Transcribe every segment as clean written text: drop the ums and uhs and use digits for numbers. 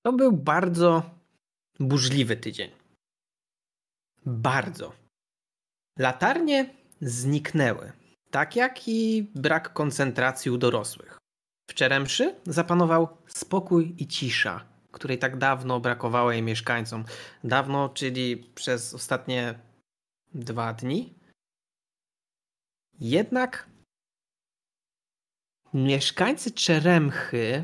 To był bardzo burzliwy tydzień. Bardzo. Latarnie zniknęły, tak jak i brak koncentracji u dorosłych. W Czeremszy zapanował spokój i cisza, której tak dawno brakowało jej mieszkańcom. Dawno, czyli przez ostatnie 2 dni. Jednak mieszkańcy Czeremchy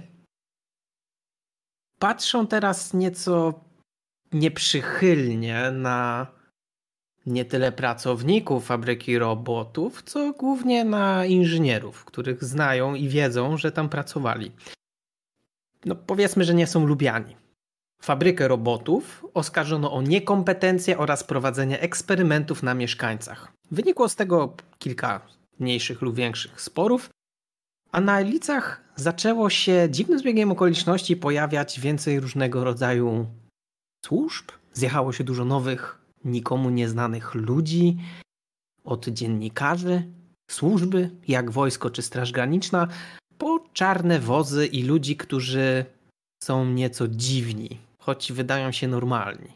patrzą teraz nieco nieprzychylnie na nie tyle pracowników fabryki robotów, co głównie na inżynierów, których znają i wiedzą, że tam pracowali. No powiedzmy, że nie są lubiani. Fabrykę robotów oskarżono o niekompetencję oraz prowadzenie eksperymentów na mieszkańcach. Wynikło z tego kilka mniejszych lub większych sporów, a na ulicach zaczęło się dziwnym zbiegiem okoliczności pojawiać więcej różnego rodzaju służb. Zjechało się dużo nowych, nikomu nieznanych ludzi, od dziennikarzy, służby, jak wojsko czy Straż Graniczna, po czarne wozy i ludzi, którzy są nieco dziwni, choć wydają się normalni.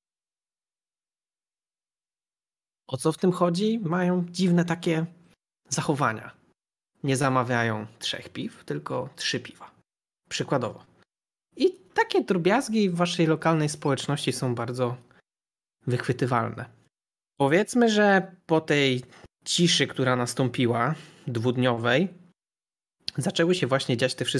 O co w tym chodzi? Mają dziwne takie zachowania. Nie zamawiają 3 piw, tylko 3 piwa. Przykładowo. I takie drobiazgi w waszej lokalnej społeczności są bardzo wychwytywalne. Powiedzmy, że po tej ciszy, która nastąpiła, 2-dniowej, zaczęły się właśnie dziać te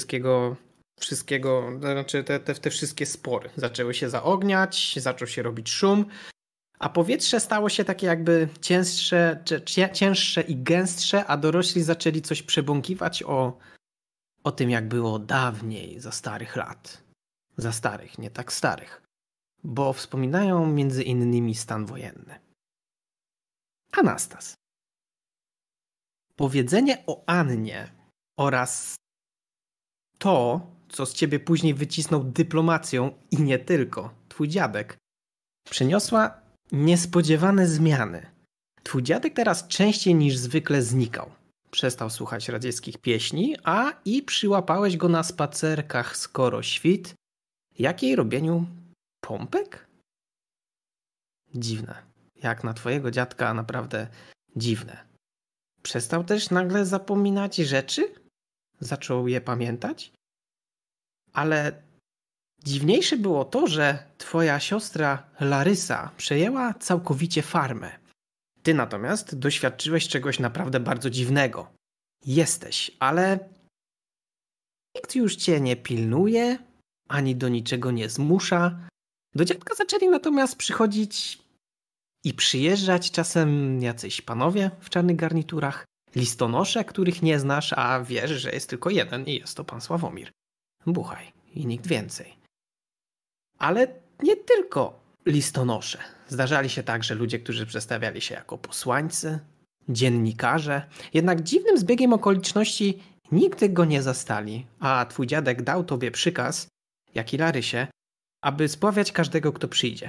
wszystkie spory. Zaczęły się zaogniać, zaczął się robić szum, a powietrze stało się takie jakby cięższe i gęstsze, a dorośli zaczęli coś przebąkiwać o tym, jak było dawniej, za starych lat. Za starych, nie tak starych. Bo wspominają między innymi stan wojenny. Anastas. Powiedzenie o Annie oraz to, co z ciebie później wycisnął dyplomacją i nie tylko, twój dziadek, przyniosła niespodziewane zmiany. Twój dziadek teraz częściej niż zwykle znikał. Przestał słuchać radzieckich pieśni, a i przyłapałeś go na spacerkach skoro świt, jak i robieniu pompek? Dziwne. Jak na twojego dziadka, naprawdę dziwne. Przestał też nagle zapominać rzeczy? Zaczął je pamiętać? Ale dziwniejsze było to, że twoja siostra Larysa przejęła całkowicie farmę. Ty natomiast doświadczyłeś czegoś naprawdę bardzo dziwnego. Jesteś, ale nikt już cię nie pilnuje, ani do niczego nie zmusza. Do dziadka zaczęli natomiast przychodzić i przyjeżdżać czasem jacyś panowie w czarnych garniturach, listonosze, których nie znasz, a wiesz, że jest tylko jeden i jest to pan Sławomir. Buchaj i nikt więcej. Ale nie tylko listonosze. Zdarzali się także ludzie, którzy przedstawiali się jako posłańcy, dziennikarze. Jednak dziwnym zbiegiem okoliczności nigdy go nie zastali, a twój dziadek dał tobie przykaz, jak i Larysie, aby spławiać każdego, kto przyjdzie.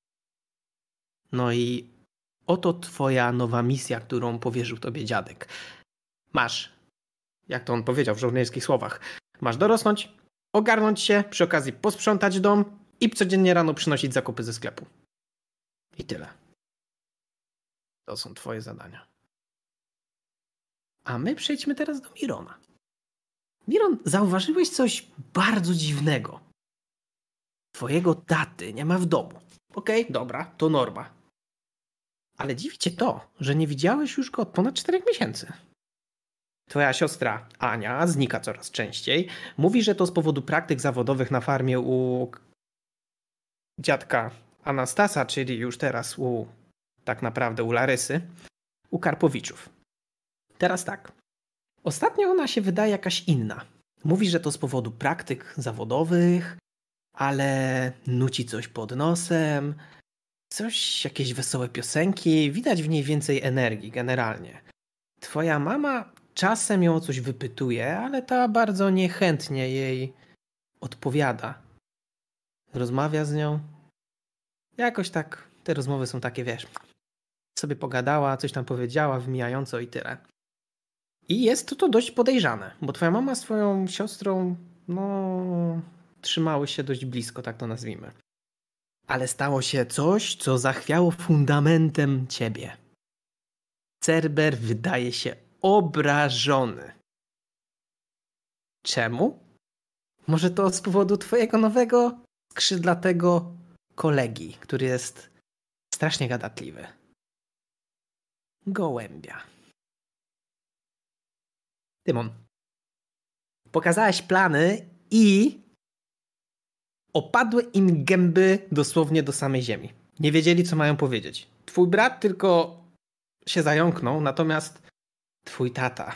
No i oto twoja nowa misja, którą powierzył tobie dziadek. Masz, jak to on powiedział w żołnierskich słowach, masz dorosnąć, ogarnąć się, przy okazji posprzątać dom i codziennie rano przynosić zakupy ze sklepu. I tyle. To są twoje zadania. A my przejdźmy teraz do Mirona. Miron, zauważyłeś coś bardzo dziwnego. Twojego taty nie ma w domu. Okej, dobra, to norma. Ale dziwi cię to, że nie widziałeś już go od ponad 4 miesięcy. Twoja siostra Ania znika coraz częściej. Mówi, że to z powodu praktyk zawodowych na farmie u dziadka Anastasa, czyli już teraz tak naprawdę u Larysy, u Karpowiczów. Teraz tak. Ostatnio ona się wydaje jakaś inna. Mówi, że to z powodu praktyk zawodowych, ale nuci coś pod nosem, jakieś wesołe piosenki, widać w niej więcej energii generalnie. Twoja mama czasem ją o coś wypytuje, ale ta bardzo niechętnie jej odpowiada. Rozmawia z nią. Jakoś tak, te rozmowy są takie, wiesz, sobie pogadała, coś tam powiedziała, wymijająco i tyle. I jest to dość podejrzane, bo twoja mama z twoją siostrą, trzymały się dość blisko, tak to nazwijmy. Ale stało się coś, co zachwiało fundamentem ciebie. Cerber wydaje się obrażony. Czemu? Może to z powodu twojego nowego, skrzydlatego kolegi, który jest strasznie gadatliwy. Gołębia. Tymon, pokazałeś plany i opadły im gęby dosłownie do samej ziemi. Nie wiedzieli, co mają powiedzieć. Twój brat tylko się zająknął, natomiast twój tata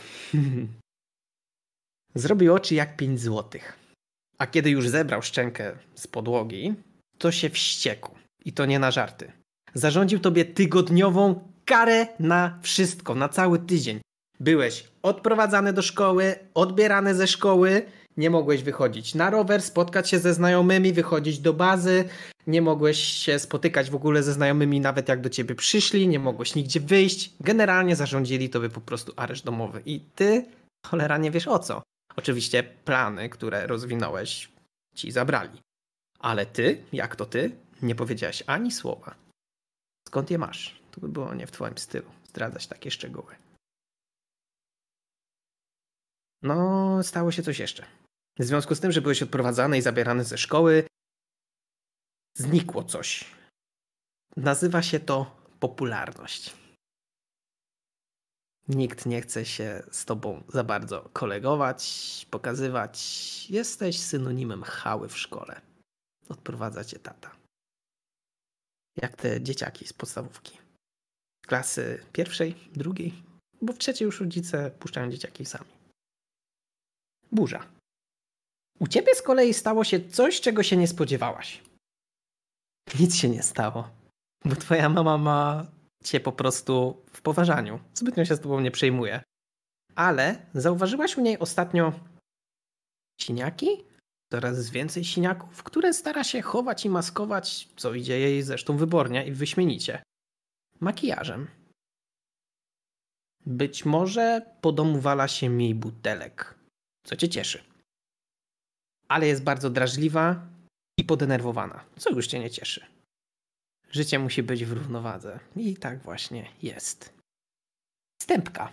zrobił oczy jak 5 złotych. A kiedy już zebrał szczękę z podłogi, to się wściekł. I to nie na żarty. Zarządził tobie tygodniową karę na wszystko, na cały tydzień. Byłeś odprowadzany do szkoły, odbierany ze szkoły, nie mogłeś wychodzić na rower, spotkać się ze znajomymi, wychodzić do bazy, nie mogłeś się spotykać w ogóle ze znajomymi, nawet jak do ciebie przyszli, nie mogłeś nigdzie wyjść. Generalnie zarządzili tobie po prostu areszt domowy. I ty, cholera, nie wiesz o co. Oczywiście plany, które rozwinąłeś, ci zabrali. Ale ty, jak to ty, nie powiedziałeś ani słowa. Skąd je masz? To by było nie w twoim stylu zdradzać takie szczegóły. No, stało się coś jeszcze. W związku z tym, że byłeś odprowadzany i zabierany ze szkoły, znikło coś. Nazywa się to popularność. Nikt nie chce się z tobą za bardzo kolegować, pokazywać. Jesteś synonimem chały w szkole. Odprowadza cię tata. Jak te dzieciaki z podstawówki. Klasy pierwszej, drugiej, bo w trzeciej już rodzice puszczają dzieciaki sami. Burza. U ciebie z kolei stało się coś, czego się nie spodziewałaś. Nic się nie stało, bo twoja mama ma cię po prostu w poważaniu. Zbytnio się z tobą nie przejmuje. Ale zauważyłaś u niej ostatnio siniaki? Coraz więcej siniaków, które stara się chować i maskować, co idzie jej zresztą wybornie i wyśmienicie. Makijażem. Być może po domu wala się mniej butelek, co cię cieszy. Ale jest bardzo drażliwa i podenerwowana, co już cię nie cieszy. Życie musi być w równowadze i tak właśnie jest. Wstępka.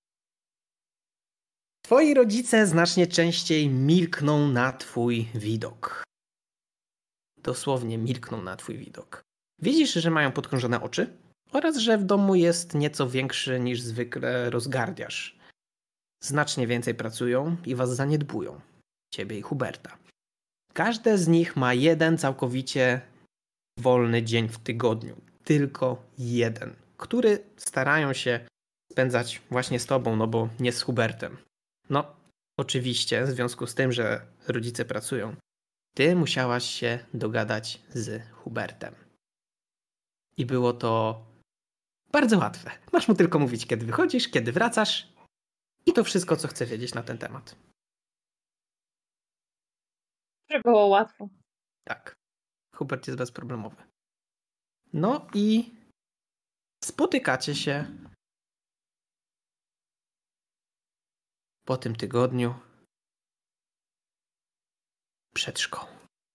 Twoi rodzice znacznie częściej milkną na twój widok. Dosłownie milkną na twój widok. Widzisz, że mają podkrążone oczy oraz, że w domu jest nieco większy niż zwykle rozgardiasz. Znacznie więcej pracują i was zaniedbują. Ciebie i Huberta. Każde z nich ma jeden całkowicie wolny dzień w tygodniu. Tylko jeden, który starają się spędzać właśnie z tobą, no bo nie z Hubertem. No, oczywiście, w związku z tym, że rodzice pracują, ty musiałaś się dogadać z Hubertem. I było to bardzo łatwe. Masz mu tylko mówić, kiedy wychodzisz, kiedy wracasz i to wszystko, co chcę wiedzieć na ten temat. Że było łatwo. Tak. Hubert jest bezproblemowy. No i spotykacie się po tym tygodniu przed szkołą.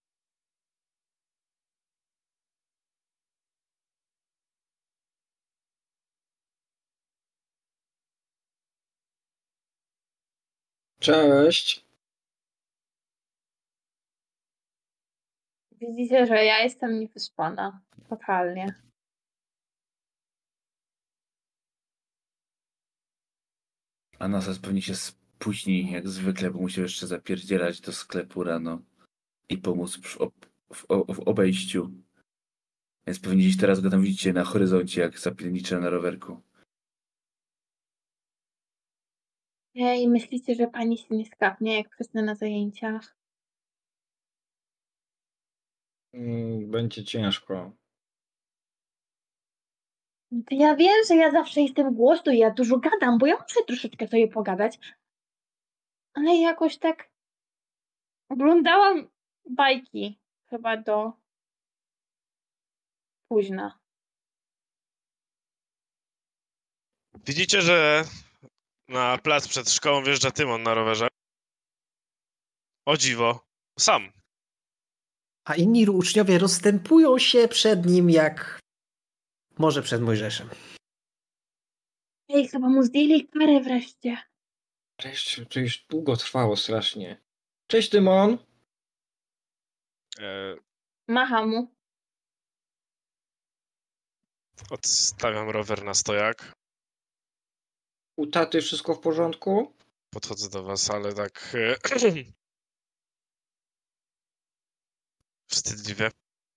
Cześć. Widzicie, że ja jestem niewyspana. Totalnie. A Nasas pewnie się spóźni, jak zwykle, bo musiał jeszcze zapierdzielać do sklepu rano i pomóc w obejściu. Więc pewnie gdzieś teraz go tam widzicie na horyzoncie, jak zapiernicza na rowerku. Ej, myślicie, że pani się nie skapnie, jak przysnę na zajęciach? Będzie ciężko. To ja wiem, że ja zawsze jestem głośno i ja dużo gadam, bo ja muszę troszeczkę sobie pogadać. Ale jakoś tak oglądałam bajki chyba do późna. Widzicie, że na plac przed szkołą wjeżdża Tymon na rowerze. O dziwo, sam. A inni uczniowie rozstępują się przed nim jak może przed Mojżeszem. Ej, chyba mu zdjęli karę wreszcie. Wreszcie, to już długo trwało strasznie. Cześć, Tymon! E, Macha mu. Odstawiam rower na stojak. U taty wszystko w porządku? Podchodzę do was, ale tak wstydliwie.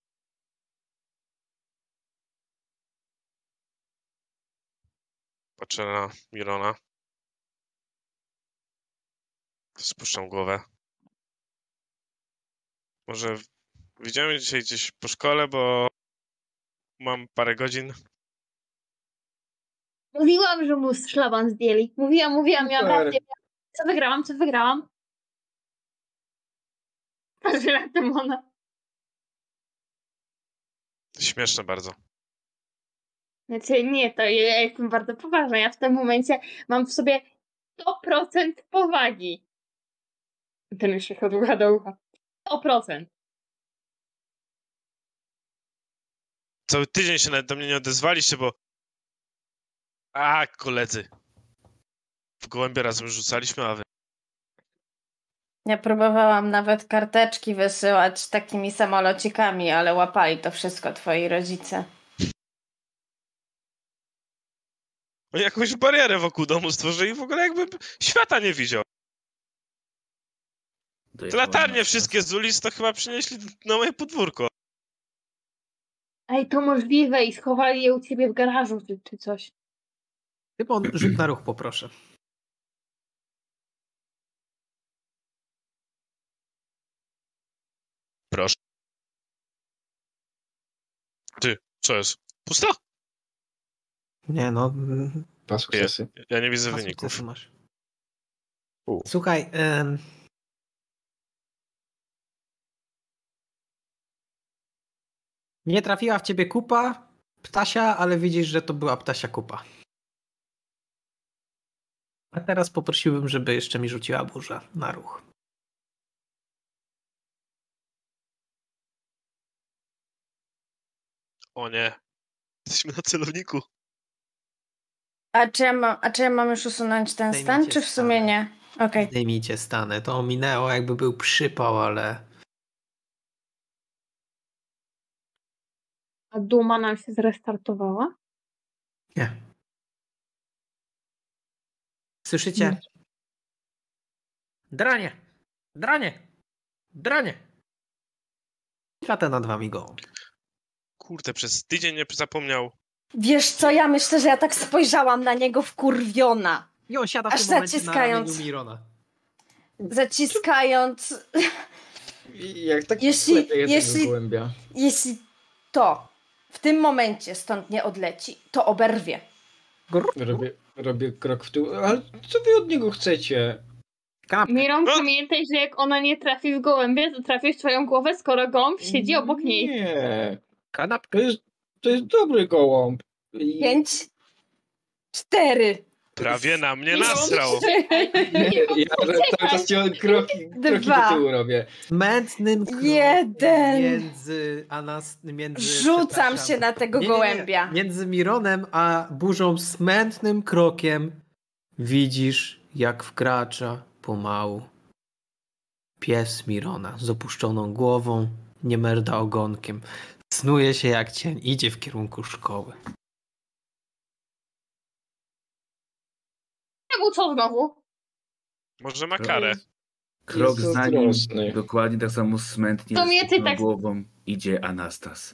Patrzę na Mirona. Spuszczam głowę. Może widziałem dzisiaj gdzieś po szkole, bo mam parę godzin. Mówiłam, że mu szlaban zdjęli. Mówiłam, miałam Super. rację. Co wygrałam? Patrzę na Tymona. Śmieszne bardzo. Znaczy nie, to ja jestem bardzo poważna. Ja w tym momencie mam w sobie 100% powagi. Ten już się od ucha do ucha. 100%. Cały tydzień się nawet do mnie nie odezwaliście, bo... A, koledzy. W gołębie razem rzucaliśmy, a wy... Ja próbowałam nawet karteczki wysyłać takimi samolocikami, ale łapali to wszystko twoi rodzice. Oni jakąś barierę wokół domu stworzyli, w ogóle jakby świata nie widział. Te latarnie wszystkie z ulic to chyba przynieśli na moje podwórko. Ej, to możliwe i schowali je u ciebie w garażu czy coś. Tymon, rzut na ruch poproszę. Proszę. Ty, co jest? Pusta? Nie no, Dwa sukcesy. Ja nie widzę dwa wyników. sukcesy masz. Słuchaj, nie trafiła w ciebie kupa ptasia, ale widzisz, że to była ptasia kupa. A teraz poprosiłbym, żeby jeszcze mi rzuciła burza na ruch. O nie. Jesteśmy na celowniku. A czy ja mam już usunąć ten stan, Zdejmijcie czy w sumie stany. nie? Okej. Zdejmijcie stanę. To minęło, jakby był przypał, ale A duma nam się zrestartowała? nie. Słyszycie? Nie. Dranie! Dranie! Dranie! Lata nad wami gołąb. Kurde, przez tydzień nie zapomniał. Wiesz co, ja myślę, że ja tak spojrzałam na niego wkurwiona. I on siada w Aż tym momencie zaciskając. na ramieniu Mirona. Zaciskając... I jak tak Jeśli- lepiej jednego jeśli- gołębia. Jeśli to w tym momencie stąd nie odleci, to oberwie. Robię krok w tył. Ale co wy od niego chcecie? Kanapkę. Miron, No. pamiętaj, że jak ona nie trafi w gołębie, to trafi w twoją głowę, skoro gołąb siedzi obok niej. Nie. Kanapkę. To jest dobry gołąb. 5, 4, Prawie na mnie Miron, nasrał. Ja cały czas cię kroki do Dwa. tyłu robię. Smętnym krokiem Jeden. między Rzucam przepraszam. się na tego Nie. gołębia. Między Mironem a burzą smętnym krokiem widzisz, jak wkracza pomału pies Mirona z opuszczoną głową, nie merda ogonkiem. Snuje się jak cień, idzie w kierunku szkoły. Czemu co znowu? Może ma karę. Krok Jest za nim, zazdrosny. dokładnie tak samo smętnie To mnie z ty tak- głową idzie Anastas.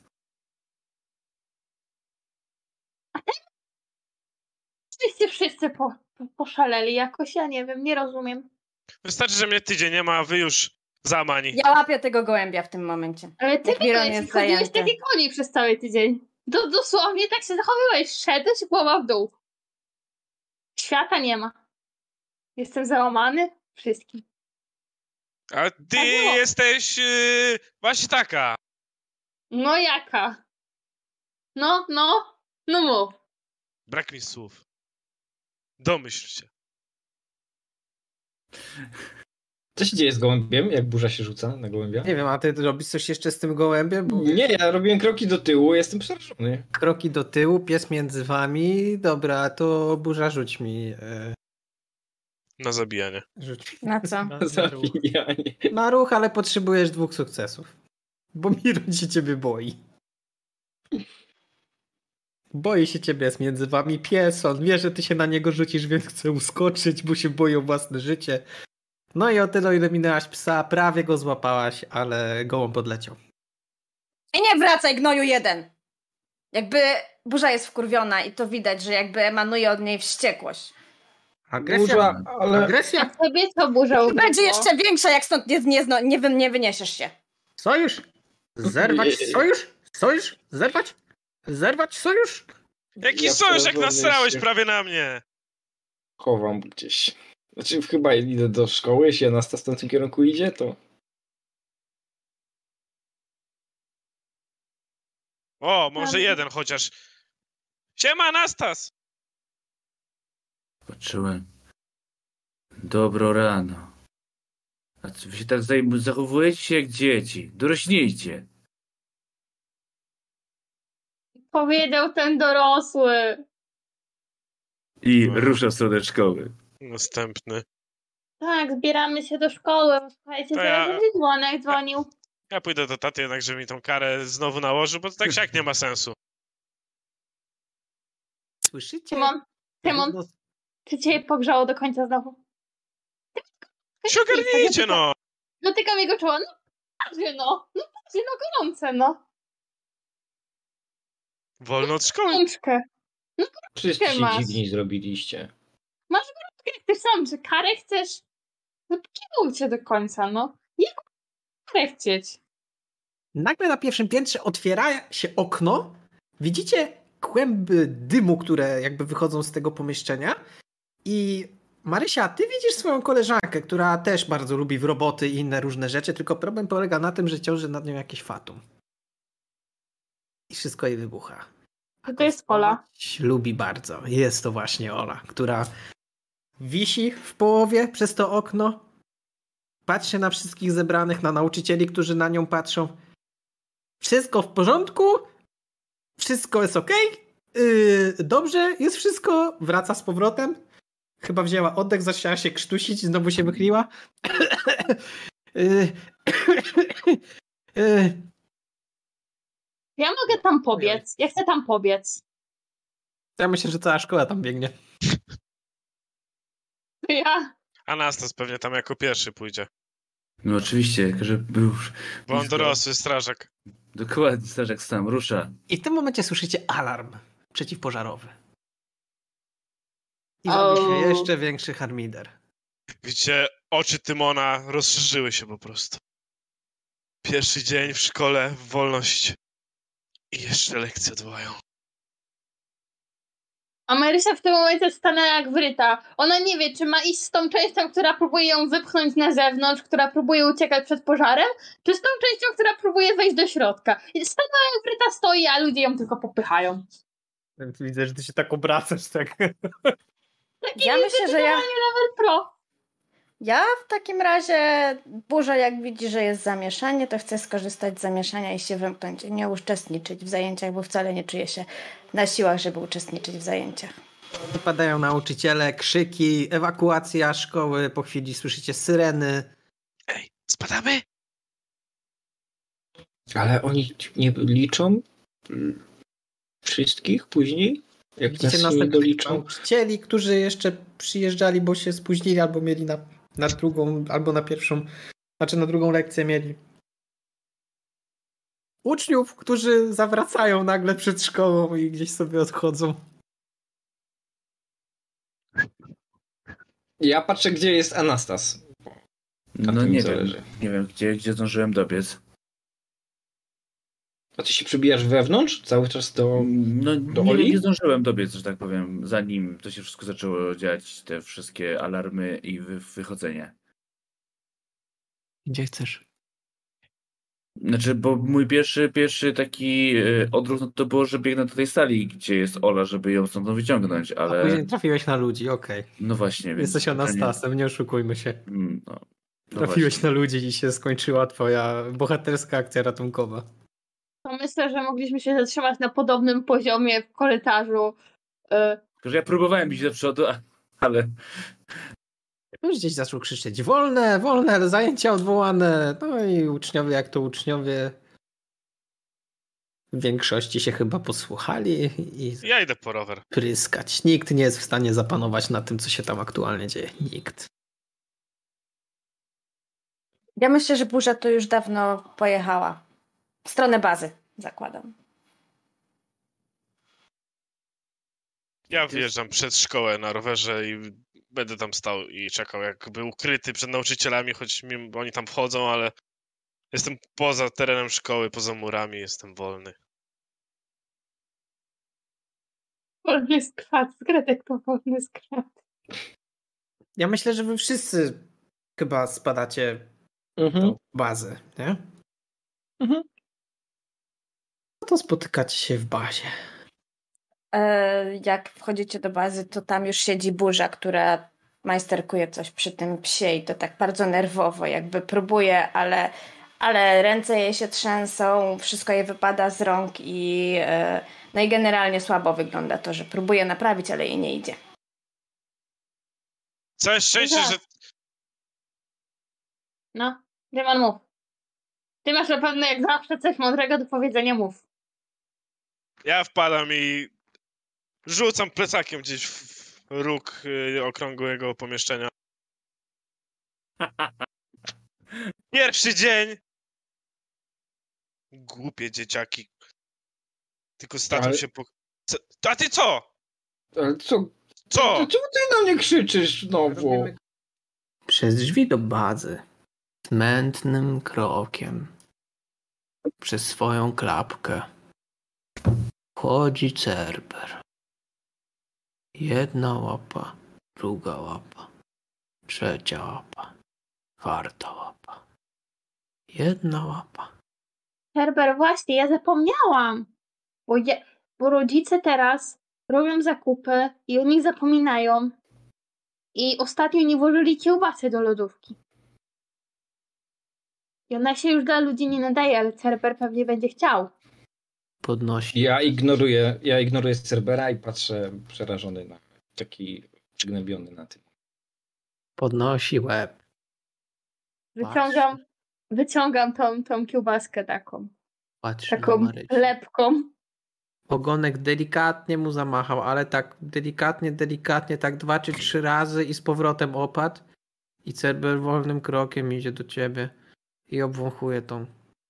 Wszyscy poszaleli jakoś, ja nie wiem, nie rozumiem. Wystarczy, że mnie tydzień nie ma, a wy już zamani. Ja łapię tego gołębia w tym momencie. Ale ty Jak Miron biegłeś i jest chodziłeś zajęty. tak jak oni przez cały tydzień. Dosłownie tak się zachowywałeś, szedłeś i głowa w dół. Świata nie ma. Jestem załamany wszystkim. A ty Tak było. jesteś właśnie taka. No jaka? No mów. Brak mi słów. Domyśl się. Co się dzieje z gołębiem, jak burza się rzuca na gołębia? Nie wiem, a ty robisz coś jeszcze z tym gołębiem? Bo Nie, ja robiłem kroki do tyłu, jestem przerażony. kroki do tyłu, pies między wami. Dobra, to burza rzuć mi. Na zabijanie. Rzuć. Na co? Na ruch. Zabijanie. Na ruch, ale potrzebujesz 2 sukcesów. Bo Miron się ciebie boi. Boi się ciebie, jest między wami pies, on wie, że ty się na niego rzucisz, więc chce uskoczyć, bo się boi o własne życie. No i o tyle, o ile minęłaś psa, prawie go złapałaś, ale gołąb odleciał. I nie wracaj, gnoju jeden! Jakby burza jest wkurwiona i to widać, że jakby emanuje od niej wściekłość. Burza, ale... Agresja! A sobie co burza I będzie jeszcze większa, jak stąd nie wyniesiesz się. Sojusz! Zerwać sojusz! Sojusz! Zerwać! Zerwać sojusz! Jaki Ja sojusz, jak przerażony nasrałeś się prawie na mnie? Chowam gdzieś. Znaczy chyba idę do szkoły, jeśli Anastas w tym kierunku idzie, to... O, może jeden chociaż. Siema, Anastas! Patrzyłem. Dobro rano. A co, wy się tak zachowujecie się jak dzieci? Dorośnijcie. Powiedział ten dorosły. I rusza w stronę szkoły. Następny. Tak, zbieramy się do szkoły. Słuchajcie, To zaraz ja- będzie dzwonek dzwonił. Ja pójdę do taty jednak, żeby mi tą karę znowu nałożył, bo to tak siak nie ma sensu. Słyszycie? Tymon, czy cię pogrzało do końca znowu? Się ogarnijcie, no! Dotykam jego czoła. No patrzcie, gorące, no. Wolno od szkoły. Rączkę. Wszyscy się masz. dziwni zrobiliście. Jak ty sam, że karę chcesz? No poczekajcie do końca, no. Jak karę chcieć? Nagle na pierwszym piętrze otwiera się okno. Widzicie kłęby dymu, które jakby wychodzą z tego pomieszczenia. I Marysia, ty widzisz swoją koleżankę, która też bardzo lubi w roboty i inne różne rzeczy, tylko problem polega na tym, że ciąży nad nią jakieś fatum. I wszystko jej wybucha. To jest Ola. Lubi bardzo. Jest to właśnie Ola, która wisi w połowie przez to okno, patrzy na wszystkich zebranych, na nauczycieli, którzy na nią patrzą. Wszystko w porządku? Wszystko jest okej? Dobrze? Jest wszystko? Wraca z powrotem? Chyba wzięła oddech, zaczęła się krztusić, znowu się wychyliła. Ja mogę tam pobiec. Ja chcę tam pobiec. Ja myślę, że cała szkoła tam biegnie. To ja. Anastas pewnie tam jako pierwszy pójdzie. No oczywiście, że był... Bo on blisko. dorosły strażak. Dokładnie, strażak sam rusza. I w tym momencie słyszycie alarm przeciwpożarowy. I O. robi się jeszcze większy harmider. Widzicie, oczy Tymona rozszerzyły się po prostu. Pierwszy dzień w szkole, wolność. I jeszcze lekcje odwołają. A Marysia w tym momencie stanęła jak wryta. Ona nie wie, czy ma iść z tą częścią, która próbuje ją wypchnąć na zewnątrz, która próbuje uciekać przed pożarem, czy z tą częścią, która próbuje wejść do środka. I stanęła jak wryta, stoi, a ludzie ją tylko popychają. Widzę, że ty się tak obracasz, tak. Ja myślę, że Level Pro. Ja w takim razie, burza jak widzi, że jest zamieszanie, to chce skorzystać z zamieszania i się wymknąć, nie uczestniczyć w zajęciach, bo wcale nie czuje się na siłach, żeby uczestniczyć w zajęciach. Padają nauczyciele, krzyki, ewakuacja szkoły, po chwili słyszycie syreny. Ej, spadamy? Ale oni nie liczą wszystkich później? Jak Widzicie nas nie następnych doliczą? nauczycieli, którzy jeszcze przyjeżdżali, bo się spóźnili albo mieli na drugą, albo na pierwszą, znaczy na drugą lekcję mieli. Uczniów, którzy zawracają nagle przed szkołą i gdzieś sobie odchodzą. Ja patrzę, gdzie jest Anastas. Na No tym nie zależy. wiem, nie wiem gdzie zdążyłem dobiec. A ty się przebijasz wewnątrz? Cały czas do... No do nie, Oli? nie zdążyłem dobiec, że tak powiem, zanim to się wszystko zaczęło dziać, te wszystkie alarmy i wychodzenie. Gdzie chcesz? Znaczy, bo mój pierwszy taki odruch no to było, że biegnę do tej sali, gdzie jest Ola, żeby ją stąd wyciągnąć, ale... A później trafiłeś na ludzi, okej. No właśnie, więc... Jesteś Anastasem, nie oszukujmy się. No. No Trafiłeś właśnie. na ludzi i się skończyła twoja bohaterska akcja ratunkowa. To myślę, że mogliśmy się zatrzymać na podobnym poziomie w korytarzu. Tylko, że ja próbowałem iść do przodu, ale Już gdzieś zaczął krzyczeć: wolne, wolne, zajęcia odwołane. No i uczniowie, jak to uczniowie, w większości się chyba posłuchali i Ja idę po rower. pryskać. Nikt nie jest w stanie zapanować nad tym, co się tam aktualnie dzieje. Nikt. Ja myślę, że burza to już dawno pojechała. W stronę bazy, zakładam. Ja wjeżdżam przed szkołę na rowerze i będę tam stał i czekał, jakby ukryty przed nauczycielami, choć oni tam wchodzą, ale jestem poza terenem szkoły, poza murami, jestem wolny. Wolny skład, Gredek to wolny skład. Ja myślę, że wy wszyscy chyba spadacie do bazy, nie? Mhm. No to spotykacie się w bazie. Jak wchodzicie do bazy, to tam już siedzi burza, która majsterkuje coś przy tym psie i to tak bardzo nerwowo, jakby próbuje, ale ręce jej się trzęsą, wszystko jej wypada z rąk no i generalnie słabo wygląda to, że próbuje naprawić, ale jej nie idzie. Całe szczęście, że No, Dymon, mów. Ty masz na pewno jak zawsze coś mądrego do powiedzenia, mów. ja wpadam i rzucam plecakiem gdzieś w róg okrągłego pomieszczenia. Pierwszy dzień! Głupie dzieciaki. Tylko statą Ale- się po... A ty co? Ale co? Co? To czemu ty na mnie krzyczysz znowu? Robimy przez drzwi do bazy smętnym krokiem przez swoją klapkę wchodzi Cerber. Jedna łapa, druga łapa, trzecia łapa, czwarta łapa, jedna łapa. Herbert, właśnie, ja zapomniałam. Bo rodzice teraz robią zakupy i o nich zapominają. I ostatnio nie włożyli kiełbasy do lodówki. I ona się już dla ludzi nie nadaje, ale Cerber pewnie będzie chciał. Podnosi. Ja ignoruję Cerbera i patrzę przerażony na taki przygnębiony na tym. Podnosi łeb. Wyciągam tą kiełbaskę taką Patrzy na Marysię. lepką. Ogonek delikatnie mu zamachał, ale tak delikatnie, tak 2 czy 3 razy i z powrotem opadł. I Cerber wolnym krokiem idzie do ciebie i obwąchuje tą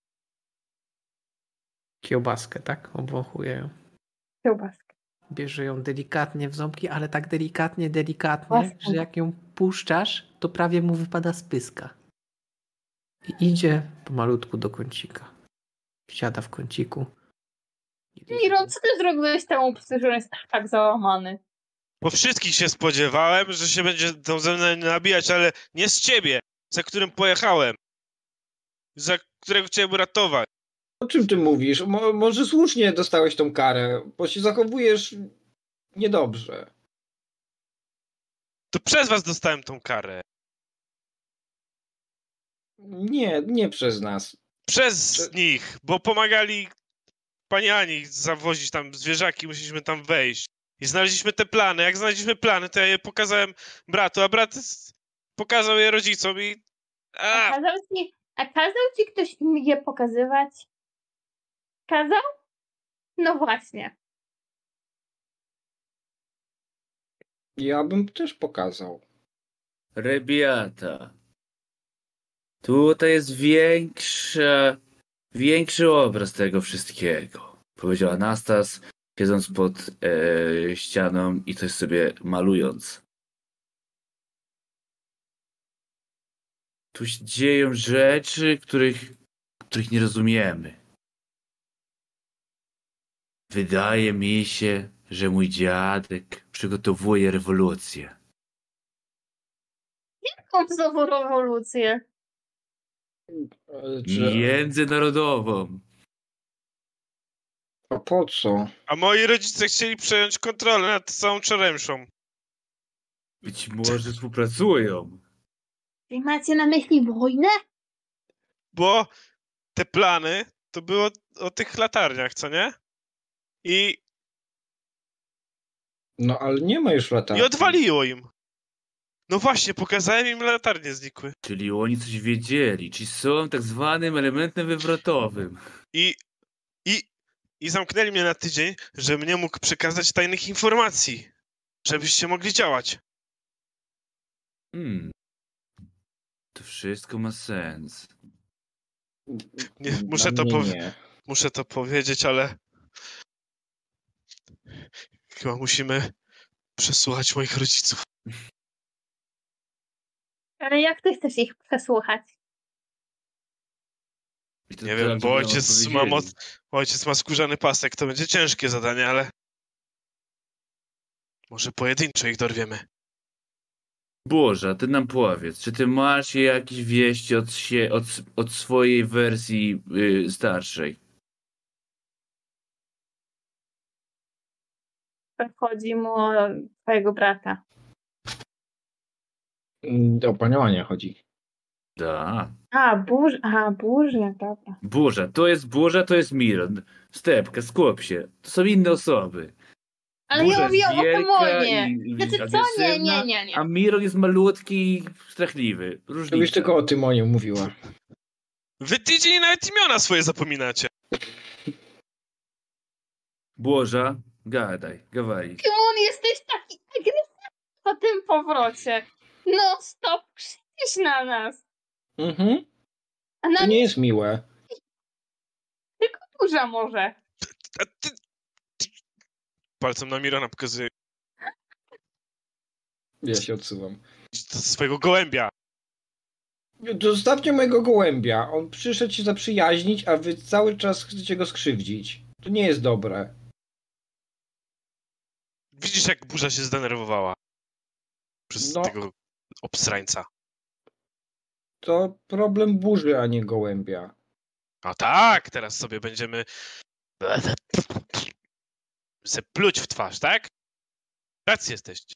kiełbaskę, tak? Obwąchuje ją. Kiełbaskę. Bierze ją delikatnie w ząbki, ale tak delikatnie, Właśnie. że jak ją puszczasz, to prawie mu wypada z pyska. I idzie pomalutku do kącika. Siada w kąciku. Miron, co ty zrobiłeś temu psy, że on jest tak załamany? Po wszystkich się spodziewałem, że się będzie tą ze mną nabijać, ale nie z ciebie, za którym pojechałem. Za którego chciałem uratować. O czym ty mówisz? Może słusznie dostałeś tą karę, bo się zachowujesz niedobrze. To przez was dostałem tą karę. Nie przez nas. Przez nich, bo pomagali pani Ani zawozić tam zwierzaki, musieliśmy tam wejść. I znaleźliśmy te plany. Jak znaleźliśmy plany, to ja je pokazałem bratu, a brat pokazał je rodzicom i... A kazał ci ktoś im je pokazywać? Kazał? No właśnie. Ja bym też pokazał. Rebiata. Tutaj jest większy obraz tego wszystkiego. Powiedział Anastas, siedząc pod ścianą i coś sobie malując. Tu się dzieją rzeczy, których nie rozumiemy. Wydaje mi się, że mój dziadek przygotowuje rewolucję. Jaką znowu rewolucję? Międzynarodową. A po co? A moi rodzice chcieli przejąć kontrolę nad całą Czeremszą. Być może współpracują. Czy macie na myśli wojnę? Bo te plany to było o tych latarniach, co nie? I No ale nie ma już latarni. odwaliło im. No właśnie, pokazałem im, latarnie znikły. Czyli oni coś wiedzieli, czyli są tak zwanym elementem wywrotowym. I zamknęli mnie na tydzień, żebym nie mógł przekazać tajnych informacji. Żebyście mogli działać. To wszystko ma sens. Nie, Dla mnie nie. muszę to powiedzieć, ale chyba musimy przesłuchać moich rodziców. Ale jak ty chcesz ich przesłuchać? I to Nie tak, wiem, bo żeby nam ojciec ma skórzany pasek, to będzie ciężkie zadanie, ale może pojedynczo ich dorwiemy. Boże, ty nam powiedz, czy ty masz jakieś wieści od swojej wersji starszej? Chodzi mu o twojego brata. O paniowania chodzi. Da. Burza, dobra. Burza to jest Miron. Stepka, skup się. To są inne osoby. Ale Burza ja mówię jest o wielka Pokemonie. i Znaczy co? agresywna, Nie. A Miron jest malutki i strachliwy. To byś Różnica. tylko o Tymonie mówiła. Wy tydzień nawet imiona swoje zapominacie. Boża, gawaj. Timon, jesteś taki agresywny po tym powrocie. No stop, krzyczysz na nas. Mhm. A na To nie jest miłe. tylko burza może. A ty... Palcem na Mirona pokazuje Ja się odsuwam. do swojego gołębia. Zostawcie mojego gołębia. On przyszedł się zaprzyjaźnić, a wy cały czas chcecie go skrzywdzić. To nie jest dobre. Widzisz, jak burza się zdenerwowała przez No. tego obsrańca. To problem burzy, a nie gołębia. A tak, teraz sobie będziemy pluć w twarz, tak? Tacy jesteście.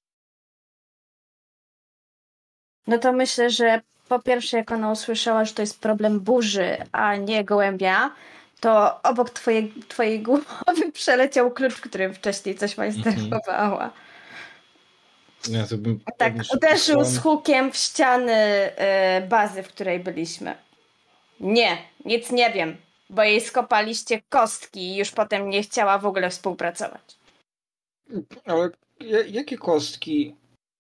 No to myślę, że po pierwsze, jak ona usłyszała, że to jest problem burzy, a nie gołębia, to obok twojej głowy przeleciał klucz, którym wcześniej coś majsterkowała. Ja to bym Tak, pewnie uderzył szybko- z hukiem w ściany bazy, w której byliśmy. Nie, nic nie wiem, bo jej skopaliście kostki i już potem nie chciała w ogóle współpracować. Ale jakie kostki?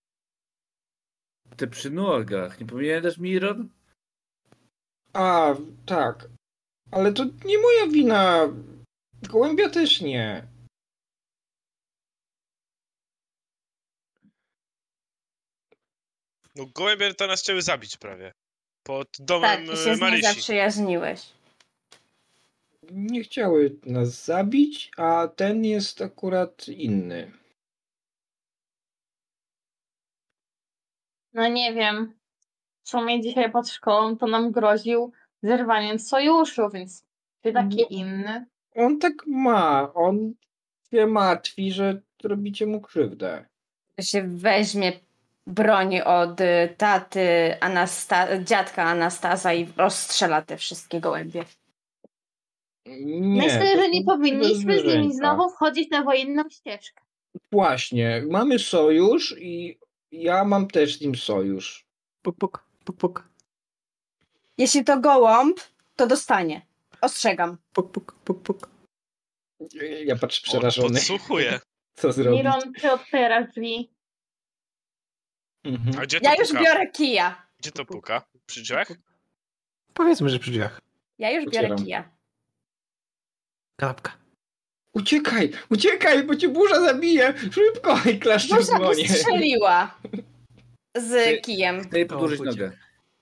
Te przy nogach. Nie pamiętasz, Miron? A, tak. Ale to nie moja wina. Gołębia też nie. No gołębie to nas chciały zabić prawie. Pod domem Tak, ty się z nim Marysi. zaprzyjaźniłeś. Nie chciały nas zabić, a ten jest akurat inny. No nie wiem. W sumie dzisiaj pod szkołą to nam groził zerwaniem sojuszu, więc ty taki inny. On tak ma. On się martwi, że robicie mu krzywdę. To się weźmie broni od taty dziadka Anastaza i rozstrzela te wszystkie gołębie. Nie, Myślę, to że nie są powinniśmy z nimi zwierzęta. znowu wchodzić na wojenną ścieżkę. Właśnie, mamy sojusz i ja mam też z nim sojusz. Puk. Jeśli to gołąb, to dostanie. Ostrzegam. Puk. Ja patrzę przerażony. Podsłuchuję. Co zrobić? Miron, ty otwierasz drzwi. Mhm. A gdzie to Ja już puka? biorę kija. Gdzie to puka? Przy drzwiach? Powiedzmy, że przy drzwiach. Ja już biorę Otwieram. kija. Kanapka. Uciekaj, bo cię burza zabije! Szybko! I klaszcze w Burza go dzwonie. strzeliła z kijem. Chcę jej podłożyć O, nogę.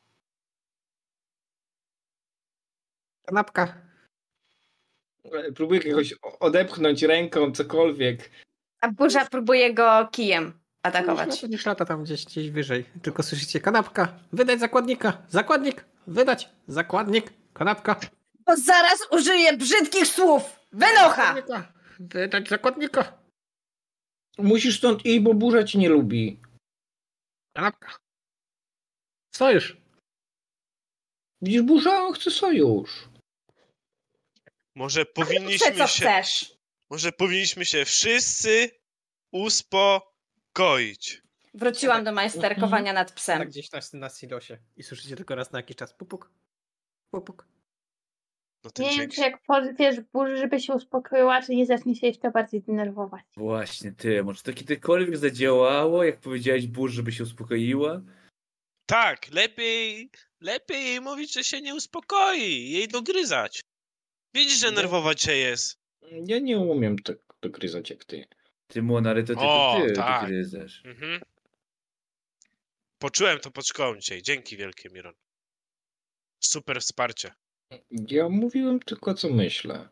Kanapka. Próbuję jakoś odepchnąć ręką, cokolwiek. A burza próbuje go kijem atakować. Niż lata tam gdzieś wyżej. Tylko słyszycie kanapka. Wydać zakładnika. Zakładnik. Wydać. Zakładnik. Kanapka. Bo zaraz użyję brzydkich słów. Wynocha! Zakładnika. Wydać zakładnika. Musisz stąd iść, bo burza cię nie lubi. Kanapka. Sojusz. Widzisz, Burza, on chce sojusz. Może Chcę, powinniśmy co się... chcesz. Może powinniśmy się wszyscy uspokoić. Wróciłam do majsterkowania nad psem. Tak gdzieś na silosie. I słyszycie tylko raz na jakiś czas pupuk. Pupuk. No ten Nie wiem, dźwięk... czy jak powiesz Burzy, żeby się uspokoiła, czy nie zacznie się jeszcze bardziej denerwować. Właśnie, ty, może to kiedykolwiek zadziałało, jak powiedziałeś Burz, żeby się uspokoiła? Tak, lepiej jej mówić, że się nie uspokoi, jej dogryzać. Widzisz, że nerwować się jest. Ja nie umiem tak dogryzać jak ty. Tymon, ale to tylko O, ty tak. gryzesz. Mhm. Poczułem to pod szkołą dzisiaj. Dzięki wielkie, Miron. Super wsparcie. Ja mówiłem tylko, co myślę.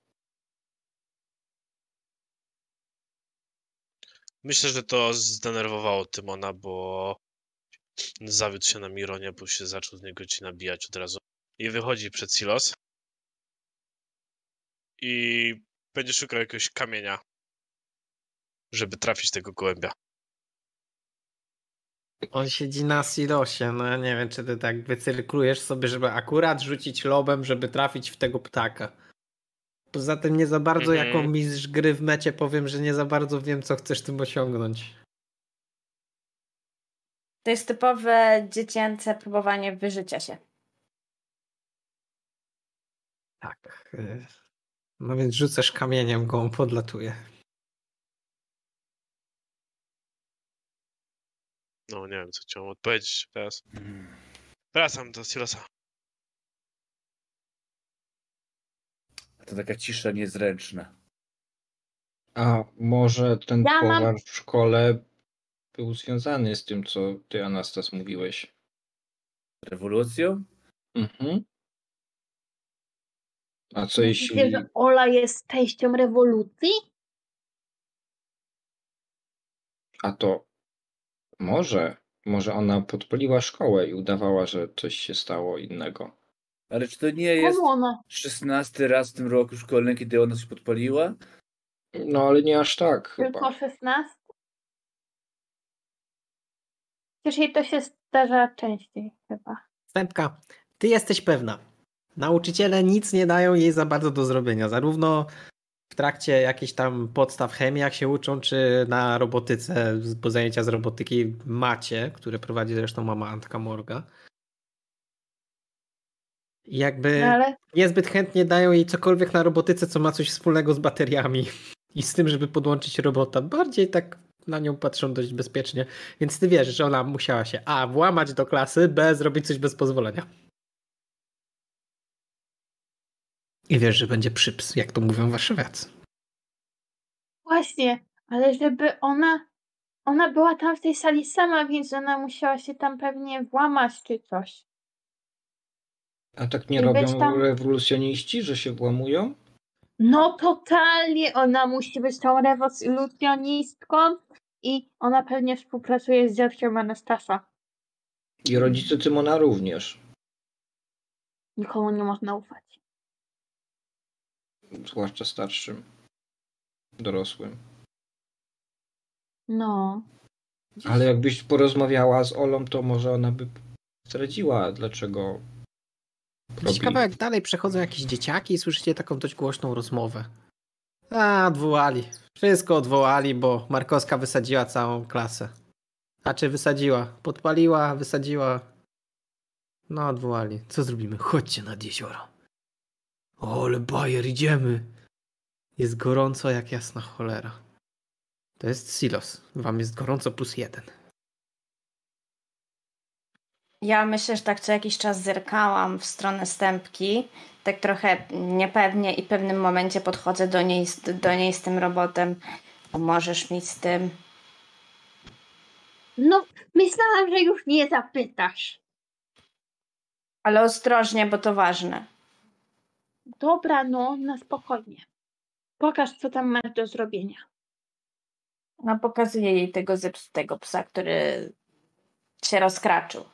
Myślę, że to zdenerwowało Tymona, bo zawiódł się na Mironie, bo się zaczął z niego ci nabijać od razu. I wychodzi przed silos. I będzie szukał jakiegoś kamienia, żeby trafić tego gołębia. On siedzi na silosie, no ja nie wiem, czy ty tak wycyrklujesz sobie, żeby akurat rzucić lobem, żeby trafić w tego ptaka. Poza tym nie za bardzo jako mistrz gry w mecie powiem, że nie za bardzo wiem, co chcesz tym osiągnąć. To jest typowe dziecięce próbowanie wyżycia się. Tak. No więc rzucasz kamieniem, go on podlatuje. No nie wiem, co chciałem odpowiedzieć teraz. Wracam do silosa. To taka cisza niezręczna. A może ten Ja mam- powar w szkole był związany z tym, co ty, Anastas, mówiłeś? Rewolucją? Mhm. A co Myślicie, jeśli... że Ola jest częścią rewolucji? A to może ona podpaliła szkołę i udawała, że coś się stało innego. Ale czy to nie jest Komu ona? 16 raz w tym roku szkolnym, kiedy ona się podpaliła? No ale nie aż tak chyba. Tylko 16? Przecież jej to się zdarza częściej chyba. Stępka, ty jesteś pewna. Nauczyciele nic nie dają jej za bardzo do zrobienia. Zarówno w trakcie jakichś tam podstaw chemii, jak się uczą, czy na robotyce, bo zajęcia z robotyki macie, które prowadzi zresztą mama Antka Morga. I jakby No ale niezbyt chętnie dają jej cokolwiek na robotyce, co ma coś wspólnego z bateriami i z tym, żeby podłączyć robota. Bardziej tak na nią patrzą dość bezpiecznie. Więc ty wiesz, że ona musiała się A. włamać do klasy, B. zrobić coś bez pozwolenia. I wiesz, że będzie przyps, jak to mówią warszawiacy. właśnie, ale żeby ona była tam w tej sali sama, więc ona musiała się tam pewnie włamać czy coś. A tak nie I być robią tam- rewolucjoniści, że się włamują? No totalnie, ona musi być tą rewolucjonistką i ona pewnie współpracuje z dziadkiem Anastasa. I rodzice Tymona również. Nikomu nie można ufać. Zwłaszcza starszym. Dorosłym. No. Ale jakbyś porozmawiała z Olą, to może ona by zdradziła, dlaczego Jakiś robi. kawałek dalej przechodzą jakieś dzieciaki i słyszycie taką dość głośną rozmowę. Odwołali. Wszystko odwołali, bo Markowska wysadziła całą klasę. Znaczy wysadziła. Podpaliła, wysadziła. No odwołali. Co zrobimy? Chodźcie nad jezioro. O, ale bajer, idziemy. Jest gorąco jak jasna cholera. To jest silos. Wam jest gorąco +1. Ja myślę, że tak co jakiś czas zerkałam w stronę Stępki, tak trochę niepewnie i w pewnym momencie podchodzę do niej z tym robotem. Pomożesz mi z tym? No, myślałam, że już nie zapytasz. Ale ostrożnie, bo to ważne. Dobra, no, na spokojnie. Pokaż, co tam masz do zrobienia. No, pokazuję jej tego zepsutego psa, który się rozkraczył.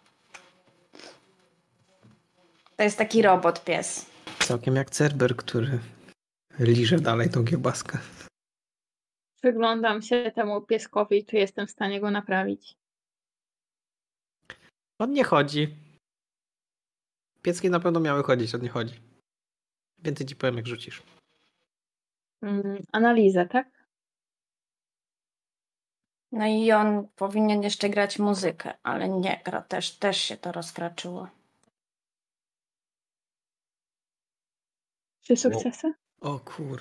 To jest taki robot pies. Całkiem jak Cerber, który liże dalej tą kiełbaskę. Przyglądam się temu pieskowi, czy jestem w stanie go naprawić. On nie chodzi. Piecki na pewno miały chodzić, on nie chodzi. Więcej ci powiem, jak rzucisz. Analizę, tak? No i on powinien jeszcze grać muzykę, ale nie gra, też się to rozkraczyło. 3 sukcesy? O kur...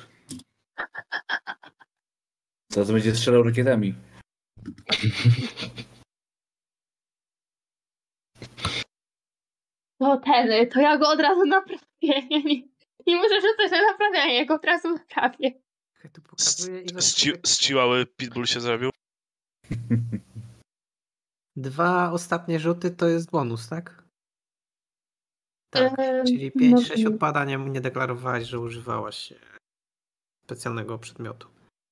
Zaraz będzie strzelał rakietami. To ja go od razu naprawię. Ja nie muszę rzucać na naprawianie, ja go od razu naprawię. Tu pokazuję, ile... Z Chihuahua Pitbull się zrobił. 2 ostatnie rzuty to jest bonus, tak? Tak, czyli 5-6 możliwe. odpada, nie deklarowałaś, że używałaś specjalnego przedmiotu.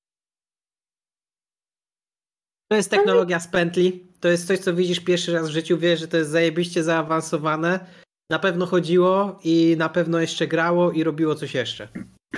To jest technologia z pętli. To jest coś, co widzisz pierwszy raz w życiu. Wiesz, że to jest zajebiście zaawansowane. Na pewno chodziło i na pewno jeszcze grało i robiło coś jeszcze.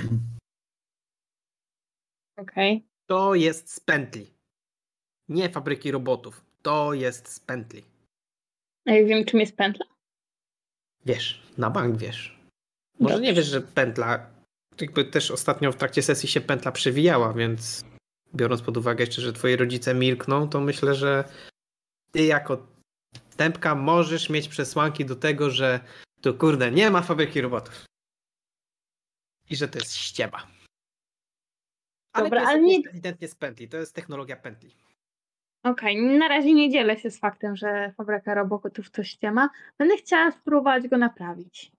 Okej. To jest z pętli. Nie fabryki robotów. To jest z pętli. A ja wiem, czym jest pętla? Wiesz, na bank wiesz. Może Dobrze. nie wiesz, że pętla... Jakby też ostatnio w trakcie sesji się pętla przewijała, więc biorąc pod uwagę jeszcze, że twoi rodzice milkną, to myślę, że ty jako stępka możesz mieć przesłanki do tego, że tu kurde nie ma fabryki robotów. I że to jest ściema. Ale Dobra, to jest ale nie... ewidentnie z pętli. To jest technologia pętli. Okej, na razie nie dzielę się z faktem, że fabryka robotów to ściema. Będę chciała spróbować go naprawić.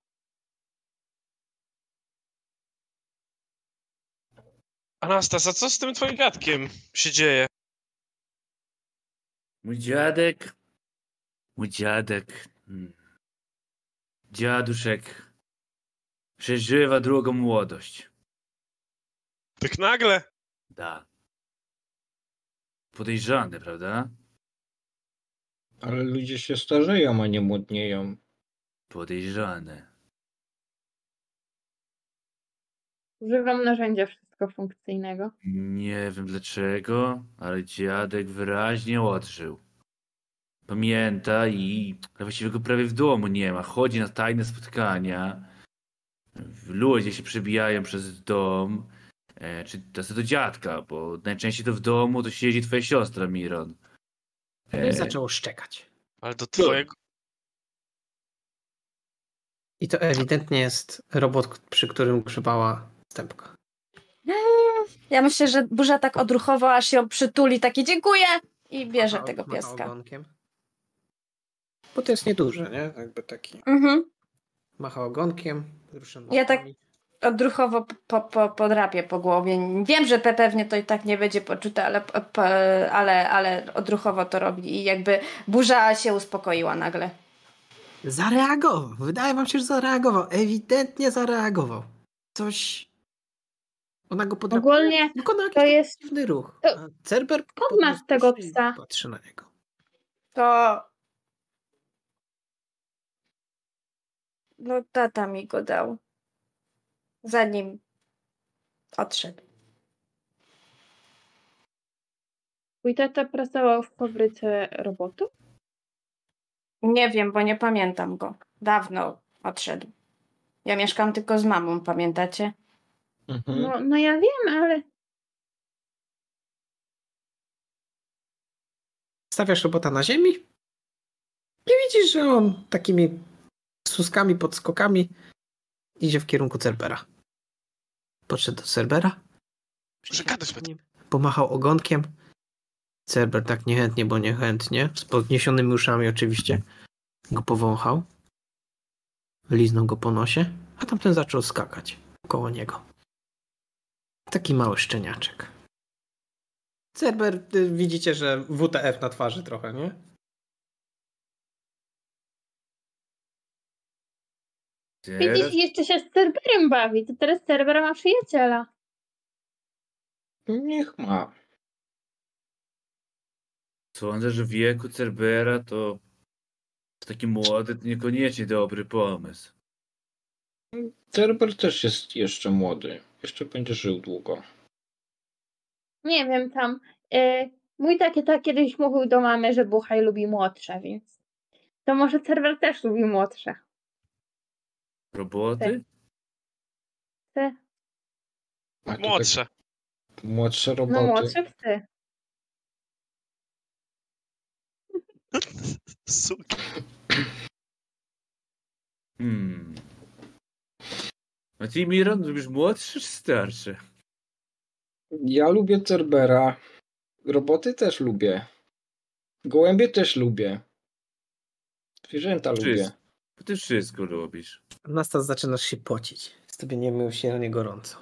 Anastas, a co z tym twoim dziadkiem się dzieje? Mój dziadek. Dziaduszek przeżywa drugą młodość. Tak nagle? Da. Podejrzane, prawda? Ale ludzie się starzeją, a nie młodnieją. Podejrzane. Używam narzędzia wszystko funkcyjnego. Nie wiem dlaczego, ale dziadek wyraźnie odżył. Pamięta i właściwie go prawie w domu nie ma. Chodzi na tajne spotkania. Ludzie się przebijają przez dom. Czy to do dziadka, bo najczęściej to w domu to siedzi twoja siostra Miron. I zaczęło szczekać. Ale do twojego... I to ewidentnie jest robot, przy którym grzebała stępka. Ja myślę, że burza tak odruchowo, aż ją przytuli, taki dziękuję i bierze tego Macha pieska. ogonkiem. Bo to jest nieduże, nie? Jakby taki. Mhm. Macha ogonkiem. Rusza Ja tak noskami. odruchowo podrapię po głowie. Wiem, że pewnie to i tak nie będzie poczute, ale odruchowo to robi i jakby burza się uspokoiła nagle. Zareagował. Wydaje wam się, że zareagował. Ewidentnie zareagował. Coś... Ona go podrapała. Ogólnie Wykonał jakiś to taki jest... dziwny ruch. to- A Cerber Skąd masz tego podniósł uszy i psa? patrzy na niego. To... No tata mi go dał. Zanim odszedł. Twój tata pracował w fabryce robotów? Nie wiem, bo nie pamiętam go. Dawno odszedł. Ja mieszkam tylko z mamą, pamiętacie? No ja wiem, ale... Stawiasz robota na ziemi i widzisz, że on takimi suskami, podskokami idzie w kierunku Cerbera. Podszedł do Cerbera. Że gadać będę. Pomachał ogonkiem. Cerber tak niechętnie, bo niechętnie. Z podniesionymi uszami oczywiście. Go powąchał. Liznął go po nosie, a tamten zaczął skakać koło niego. Taki mały szczeniaczek. Cerber, widzicie, że WTF na twarzy trochę, nie? Widzisz, jeszcze się z Cerberem bawi. To teraz Cerber ma przyjaciela. Niech ma. Sądzę, że w wieku Cerbera to taki młody to niekoniecznie dobry pomysł. Cerber też jest jeszcze młody. Jeszcze będzie żył długo. Nie wiem, tam... mój taki tak kiedyś mówił do mamy, że Buchaj lubi młodsze, więc... To może Cerber też lubi młodsze. Roboty? Psy. A to Młodsze. Tak, młodsze No roboty. młodsze psy. Suki. A ty, Miron, lubisz młodsze czy starsze? Ja lubię Cerbera. Roboty też lubię. Gołębie też lubię. Zwierzęta lubię. Bo ty wszystko lubisz. Nastas, zaczynasz się pocić. Jest tobie niemiłosiernie gorąco.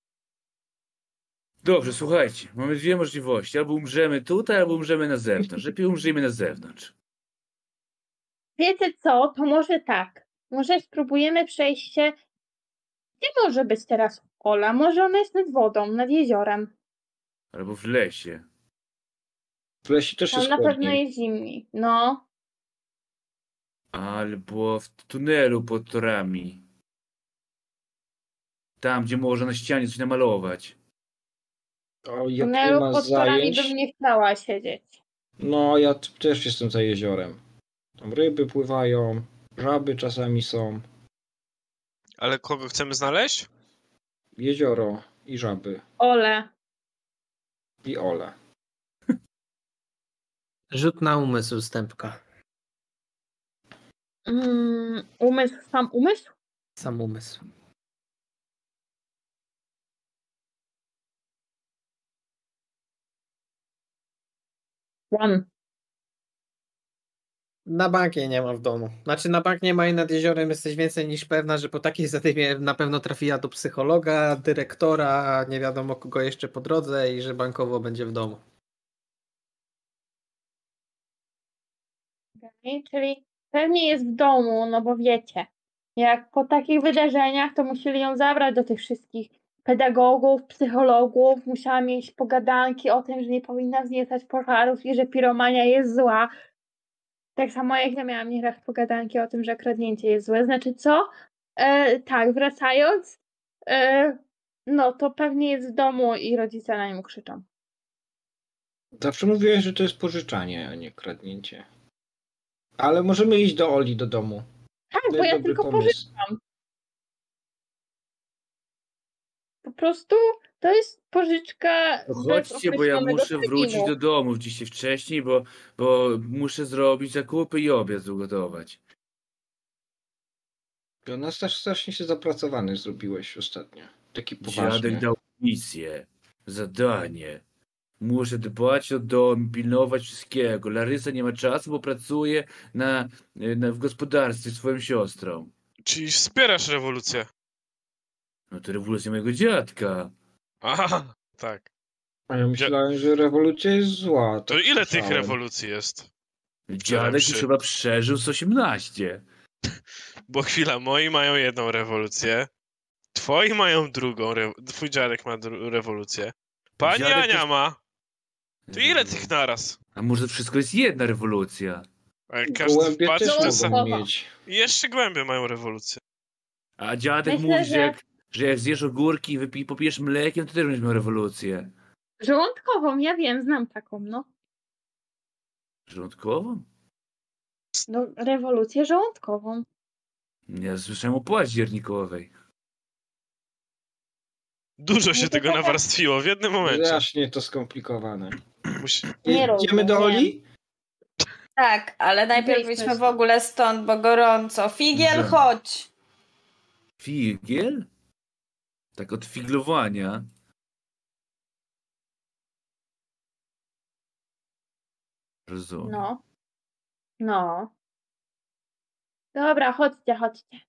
Dobrze, słuchajcie. Mamy dwie możliwości. Albo umrzemy tutaj, albo umrzemy na zewnątrz. Lepiej umrzyjmy na zewnątrz. Wiecie co? To może tak. Może spróbujemy przejść się... Gdzie może być teraz Ola? Może ona jest nad wodą, nad jeziorem. Albo w lesie. W lesie też Tam jest na pewno chłodniej. jest zimniej. No. Albo w tunelu pod torami. Tam, gdzie można na ścianie coś namalować. O, W jak nie tunelu ma pod torami zajęć... bym nie chciała siedzieć. No, ja też jestem za jeziorem. Tam ryby pływają, żaby czasami są. Ale kogo chcemy znaleźć? Jezioro i żaby. Ole. I Ole. Rzut na umysł, Stępka. Umysł, sam umysł? Sam umysł. One. Na bank jej nie ma w domu. Znaczy na bank nie ma i nad jeziorem jesteś więcej niż pewna, że po takiej zadymie na pewno trafiła do psychologa, dyrektora, nie wiadomo kogo jeszcze po drodze i że bankowo będzie w domu. Okay, czyli pewnie jest w domu, no bo wiecie, jak po takich wydarzeniach to musieli ją zabrać do tych wszystkich pedagogów, psychologów, musiała mieć pogadanki o tym, że nie powinna wzniecać pożarów i że piromania jest zła. Tak samo jak ja miałam nieraz pogadanki o tym, że kradnięcie jest złe. Znaczy co? Tak, wracając, no to pewnie jest w domu i rodzice na nią krzyczą. Zawsze mówiłeś, że to jest pożyczanie, a nie kradnięcie. Ale możemy iść do Oli do domu. Tak, To bo jest ja dobry tylko pomysł. pożyczam. Po prostu to jest pożyczka To bez chodźcie, bo ja określonego muszę terminu. wrócić do domu dzisiaj wcześniej, bo muszę zrobić zakupy i obiad ugotować. Ona strasznie się zapracowany zrobiłeś ostatnio. Taki poważny. Dziadek dał misję, zadanie. Muszę dbać o dom, pilnować wszystkiego. Larysa nie ma czasu, bo pracuje w gospodarstwie z swoją siostrą. Czyli wspierasz rewolucję. No to rewolucja mojego dziadka. Aha, tak. A ja myślałem, że rewolucja jest zła. To tak ile tych słyszałem. rewolucji jest? Dziadek już chyba przeżył z 18. Bo chwila, moi mają jedną rewolucję, twoi mają drugą, twój dziadek ma rewolucję, pani Dziadek Ania też- ma. To ile tych naraz? A może wszystko jest jedna rewolucja? A jak każdy Gołębie wpadł też w ten Gołębie sam... mogą mieć. I jeszcze głębie mają rewolucję. A dziadek Myślę, mówi, że- że jak zjesz ogórki i popijesz mlekiem, to też będziesz miał rewolucję. Żołądkową, ja wiem, znam taką, no. Żołądkową? No, rewolucję żołądkową. Ja słyszałem o październikowej. Dużo się No to tego taka- nawarstwiło w jednym momencie. Strasznie to skomplikowane. Nie Idziemy do rozumiem. Oli? Tak, ale najpierw Wyjdźmy idźmy w stąd. ogóle stąd, bo gorąco. Figiel, Dobrze. chodź! Figiel? Tak od figlowania. Rozumiem. No. No. Dobra, chodźcie.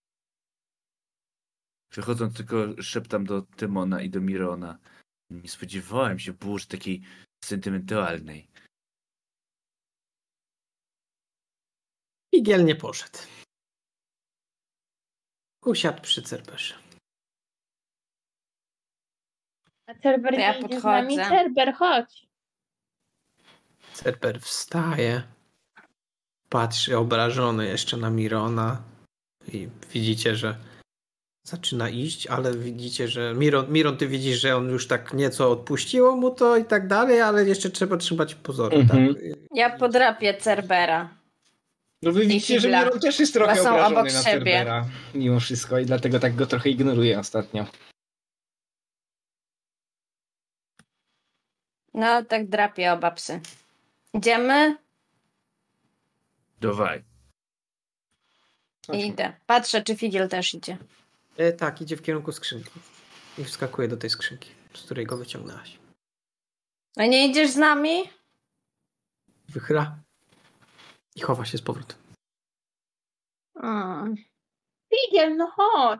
Przechodząc tylko szeptam do Tymona i do Mirona. Nie spodziewałem się burzy takiej sentymentalnej. Figiel nie poszedł. Usiadł przy Cerberze. A Cerber To ja nie idzie z nami? podchodzę. Cerber, chodź. Cerber wstaje. Patrzy obrażony jeszcze na Mirona. I widzicie, że zaczyna iść, ale widzicie, że Miron, ty widzisz, że on już tak nieco odpuściło mu to i tak dalej, ale jeszcze trzeba trzymać pozory. Mhm. Tak? Ja podrapię Cerbera. No wy widzicie, że Figla. Miron też jest trochę Chyba są obrażony obok na siebie. Cerbera mimo wszystko i dlatego tak go trochę ignoruje ostatnio. No, tak drapie oba psy. Idziemy? Dawaj. Idę. Patrzę, czy Figiel też idzie. Tak, idzie w kierunku skrzynki. I wskakuje do tej skrzynki, z której go wyciągnęłaś. A nie idziesz z nami? Wychyla i chowa się z powrotem. Figiel, no chodź.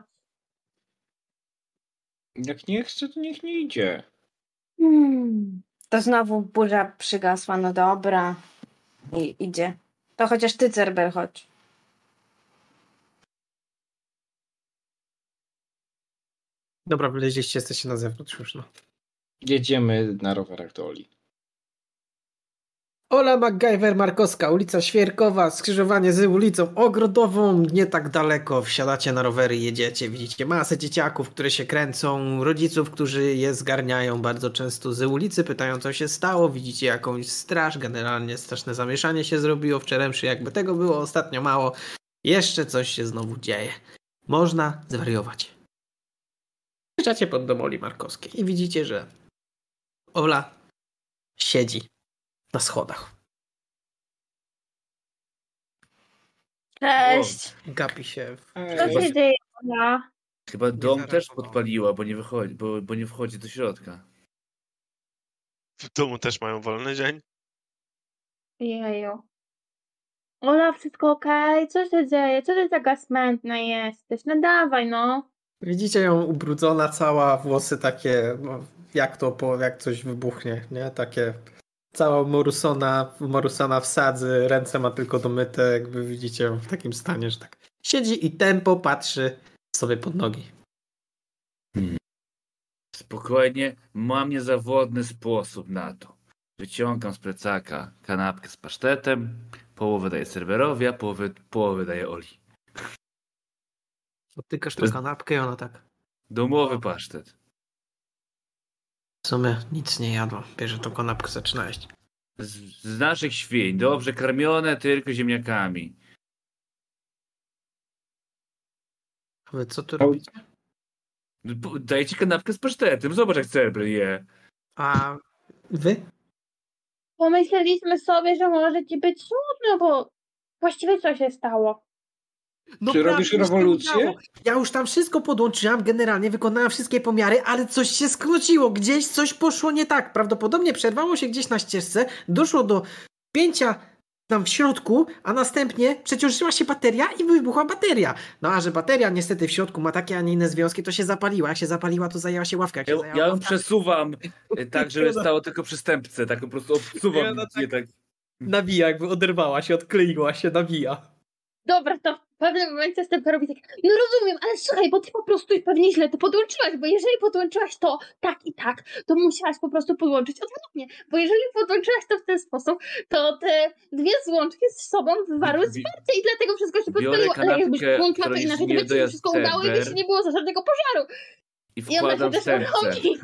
Jak nie chce, to niech nie idzie. To znowu burza przygasła, no dobra. I idzie. To chociaż ty, Cerber, chodź. Dobra, wyleźliście, jesteście na zewnątrz już, no. Jedziemy na rowerach do Oli. Ola MacGyver Markowska, ulica Świerkowa, skrzyżowanie z ulicą Ogrodową, nie tak daleko. Wsiadacie na rowery, jedziecie, widzicie masę dzieciaków, które się kręcą, rodziców, którzy je zgarniają bardzo często z ulicy, pytają, co się stało, widzicie jakąś straż, generalnie straszne zamieszanie się zrobiło wczorajszy, jakby tego było ostatnio mało. Jeszcze coś się znowu dzieje. Można zwariować. Wjeżdżacie pod dom Oli Markowskiej i widzicie, że Ola siedzi na schodach. Cześć. Gapi się. Co się dzieje, Ola? Chyba dom też zareagowała. podpaliła, bo nie wychodzi, bo nie wchodzi do środka. W domu też mają wolny dzień. Jeju. Ola, wszystko okej? Co się dzieje? Co ty taka smętna jesteś? No dawaj, no. Widzicie ją ubrudzona cała, włosy takie, no, jak coś wybuchnie, nie? Takie cała morusana w sadzy, ręce ma tylko domyte, jakby widzicie ją w takim stanie, że tak siedzi i tempo patrzy sobie pod nogi. Spokojnie, mam niezawodny sposób na to. Wyciągam z plecaka kanapkę z pasztetem, połowę daję Cerberowi, a połowę daję Oli. Dotykasz To tą jest- kanapkę i ona tak Domowy pasztet. w sumie nic nie jadła. Bierze tą kanapkę, zaczyna jeść. Z naszych świń, dobrze karmione tylko ziemniakami. A wy co tu robicie? Dajcie kanapkę z pasztetem, zobacz jak Cerber je. A wy? Pomyśleliśmy sobie, że może ci być smutno, bo właściwie co się stało? No Czy prawie robisz mi się rewolucję? udało. Ja już tam wszystko podłączyłam, generalnie wykonałam wszystkie pomiary, ale coś się skróciło, gdzieś coś poszło nie tak. Prawdopodobnie przerwało się gdzieś na ścieżce, doszło do pięcia tam w środku, a następnie przeciążyła się bateria i wybuchła bateria. No a że bateria niestety w środku ma takie, a nie inne związki, to się zapaliła. Jak się zapaliła, to zajęła się ławka. Jak się zajęła Ja ją ławka, przesuwam tak, żeby stało tylko przystępce. Tak po prostu obsuwam. Ja ona je tak. nawija, jakby oderwała się, odkleiła się, nawija. Dobra, to w pewnym momencie Stefka robi tak, no rozumiem, ale słuchaj, bo ty po prostu pewnie źle to podłączyłaś, bo jeżeli podłączyłaś to tak i tak, to musiałaś po prostu podłączyć odwrotnie, bo jeżeli podłączyłaś to w ten sposób, to te dwie złączki z sobą wywarły wsparcie i dlatego wszystko się biorę podpaliło, ale jakbyś kanapkę, podłączyła to której inaczej, to nie by ci się wszystko udało i by dojadł się nie było za żadnego pożaru. I I ona się wkładam w też serce. urobi.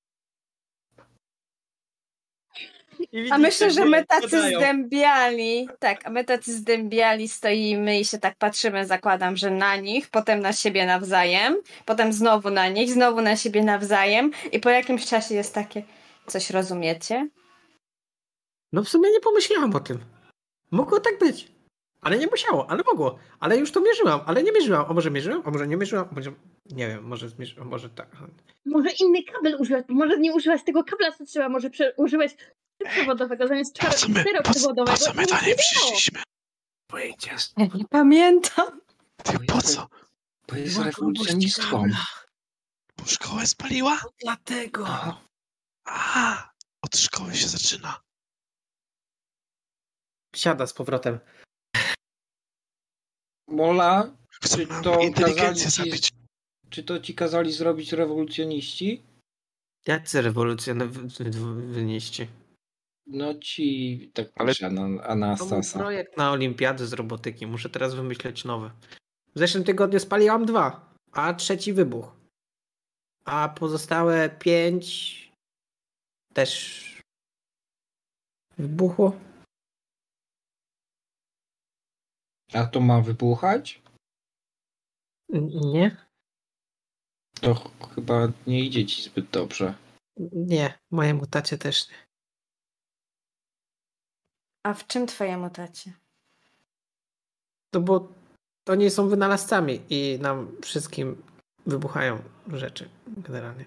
A myślę, że my tacy zdębiali, tak, a my tacy zdębiali stoimy i się tak patrzymy, zakładam, że na nich, potem na siebie nawzajem, potem znowu na nich, znowu na siebie nawzajem i po jakimś czasie jest takie, coś rozumiecie? No w sumie nie pomyślałam o tym. Mogło tak być. Ale nie musiało, ale mogło. Ale już to mierzyłam, ale nie mierzyłam. A może mierzyłam? A może nie mierzyłam? Może... Nie wiem, może zmierzyłam, może tak. Może inny kabel użyłaś, może nie użyłaś tego kabla, co trzeba, może użyłeś przewodowego zamiast czteroprzewodowego. Po co my i do nic niej nie działo. przyszliśmy? Pojedziesz. Ja nie pamiętam. Ty po co? To jest rewolucjonistką. Bo szkołę spaliła? Dlatego. A, od szkoły się zaczyna. Siada z powrotem. Mola, Chcą czy nam to inteligencję kazali zabić. czy to ci kazali zrobić rewolucjoniści? Jacy rewolucję wynieście? No ci, tak Ale- pisze To był Anastasa. projekt na olimpiady z robotyki. Muszę teraz wymyśleć nowy. W zeszłym tygodniu spaliłam 2, a 3 wybuch. A pozostałe 5 też wybuchło. A to ma wybuchać? Nie? To chyba nie idzie ci zbyt dobrze. Nie, mojemu tacie też nie. A w czym twojemu tacie? No bo to nie są wynalazcami i nam wszystkim wybuchają rzeczy generalnie.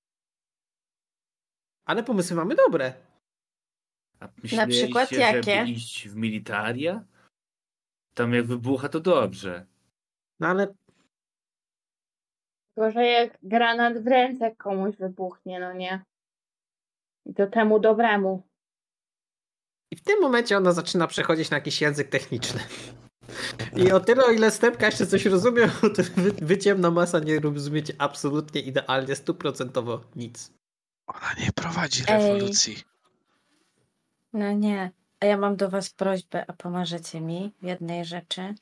Ale pomysły mamy dobre. A Na przykład myśleliście, jakie? żeby iść w militaria? Tam jak wybucha, to dobrze. No ale Tylko, że jak granat w ręce komuś wybuchnie, no nie? I to temu dobremu. i w tym momencie ona zaczyna przechodzić na jakiś język techniczny. I o tyle, o ile Stepka jeszcze coś rozumie, to wyciemna masa nie rozumiecie absolutnie idealnie, 100% nic. Ona nie prowadzi Ej. rewolucji. No nie. A ja mam do was prośbę, a pomożecie mi w jednej rzeczy?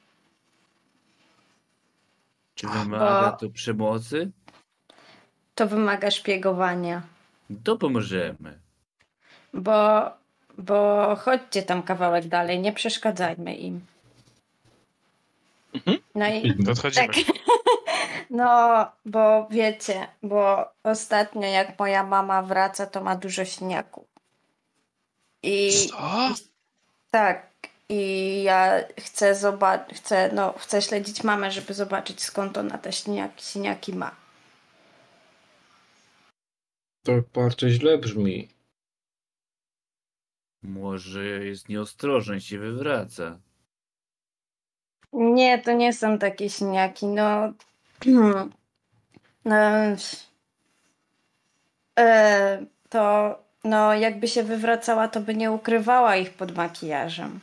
Czy wymaga Bo- to przemocy? To wymaga szpiegowania. To pomożemy. Bo chodźcie tam kawałek dalej, nie przeszkadzajmy im. No i To odchodzimy. tak. No, bo wiecie, bo ostatnio jak moja mama wraca, to ma dużo siniaków. I Co? tak, i ja chcę chcę śledzić mamę, żeby zobaczyć skąd ona te siniaki ma. To bardzo źle brzmi. Może jest nieostrożny i się wywraca. Nie, to nie są takie siniaki, no. No, to no, jakby się wywracała, to by nie ukrywała ich pod makijażem.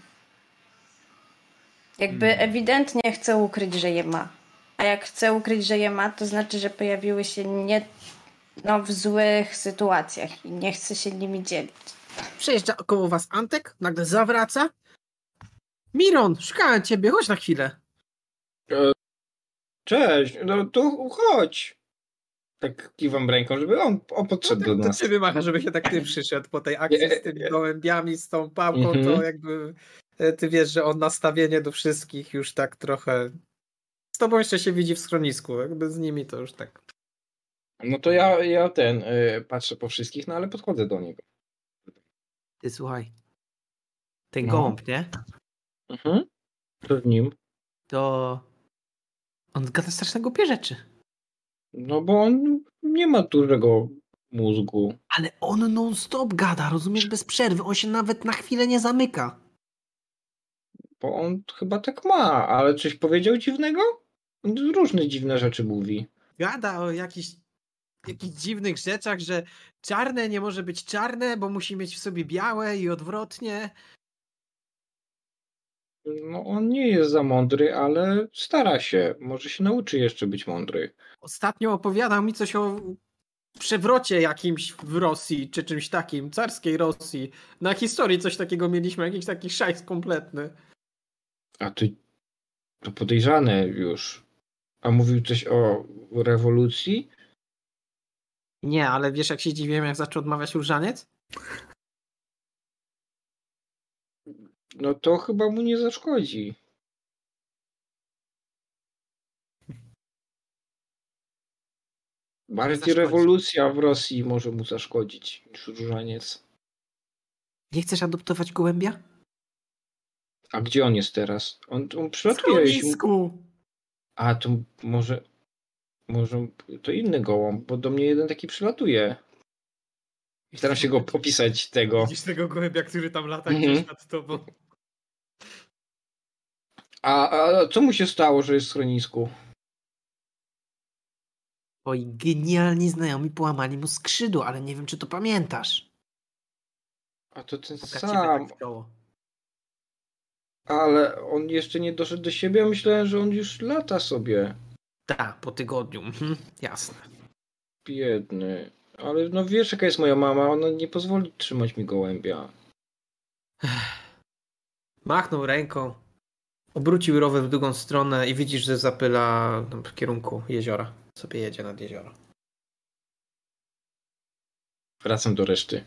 Jakby ewidentnie chce ukryć, że je ma. A jak chce ukryć, że je ma, to znaczy, że pojawiły się w złych sytuacjach i nie chce się nimi dzielić. Przejeżdża koło was Antek, nagle zawraca. Miron, szukałem ciebie, chodź na chwilę. Cześć, no to chodź. Tak kiwam ręką, żeby on podszedł do To nas. ciebie macha, żeby się tak ty przyszedł po tej akcji z tymi gołębiami, z tą pałką, to jakby ty wiesz, że on nastawienie do wszystkich już tak trochę... Z tobą jeszcze się widzi w schronisku, jakby z nimi to już tak... No to ja patrzę po wszystkich, no ale podchodzę do niego. Ty słuchaj, ten No. gołąb, nie? Co z nim? To... On gada straszne głupie rzeczy. No bo on nie ma dużego mózgu. Ale on non-stop gada, rozumiesz, bez przerwy. On się nawet na chwilę nie zamyka. Bo on chyba tak ma, ale coś powiedział dziwnego? On różne dziwne rzeczy mówi. Gada o jakichś dziwnych rzeczach, że czarne nie może być czarne, bo musi mieć w sobie białe i odwrotnie. No on nie jest za mądry, ale stara się. Może się nauczy jeszcze być mądry. Ostatnio opowiadał mi coś o przewrocie jakimś w Rosji, czy czymś takim, carskiej Rosji. Na historii coś takiego mieliśmy, jakiś taki szajs kompletny. A to podejrzane już. A mówił coś o rewolucji? Nie, ale wiesz jak się dziwiłem, jak zaczął odmawiać różaniec? No to chyba mu nie zaszkodzi. Bardziej zaszkodzi. rewolucja w Rosji może mu zaszkodzić niż różaniec. Nie chcesz adoptować gołębia? A gdzie on jest teraz? On W przylatuje. schronisku! A to może to inny gołąb, bo do mnie jeden taki przylatuje. I staram się go popisać tego. Widzisz tego gołębia, który tam lata Mhm. gdzieś nad tobą? A co mu się stało, że jest w schronisku? Twoi genialni znajomi połamali mu skrzydło, ale nie wiem, czy to pamiętasz. A to ten Puka ciebie sam. tak w czoło. Ale on jeszcze nie doszedł do siebie. Ja myślałem, że on już lata sobie. Tak, po tygodniu. Jasne. Biedny. Ale no wiesz, jaka jest moja mama. Ona nie pozwoli trzymać mi gołębia. Machnął ręką, obrócił rower w drugą stronę i widzisz, że zapyla w kierunku jeziora. Sobie jedzie nad jezioro. Wracam do reszty.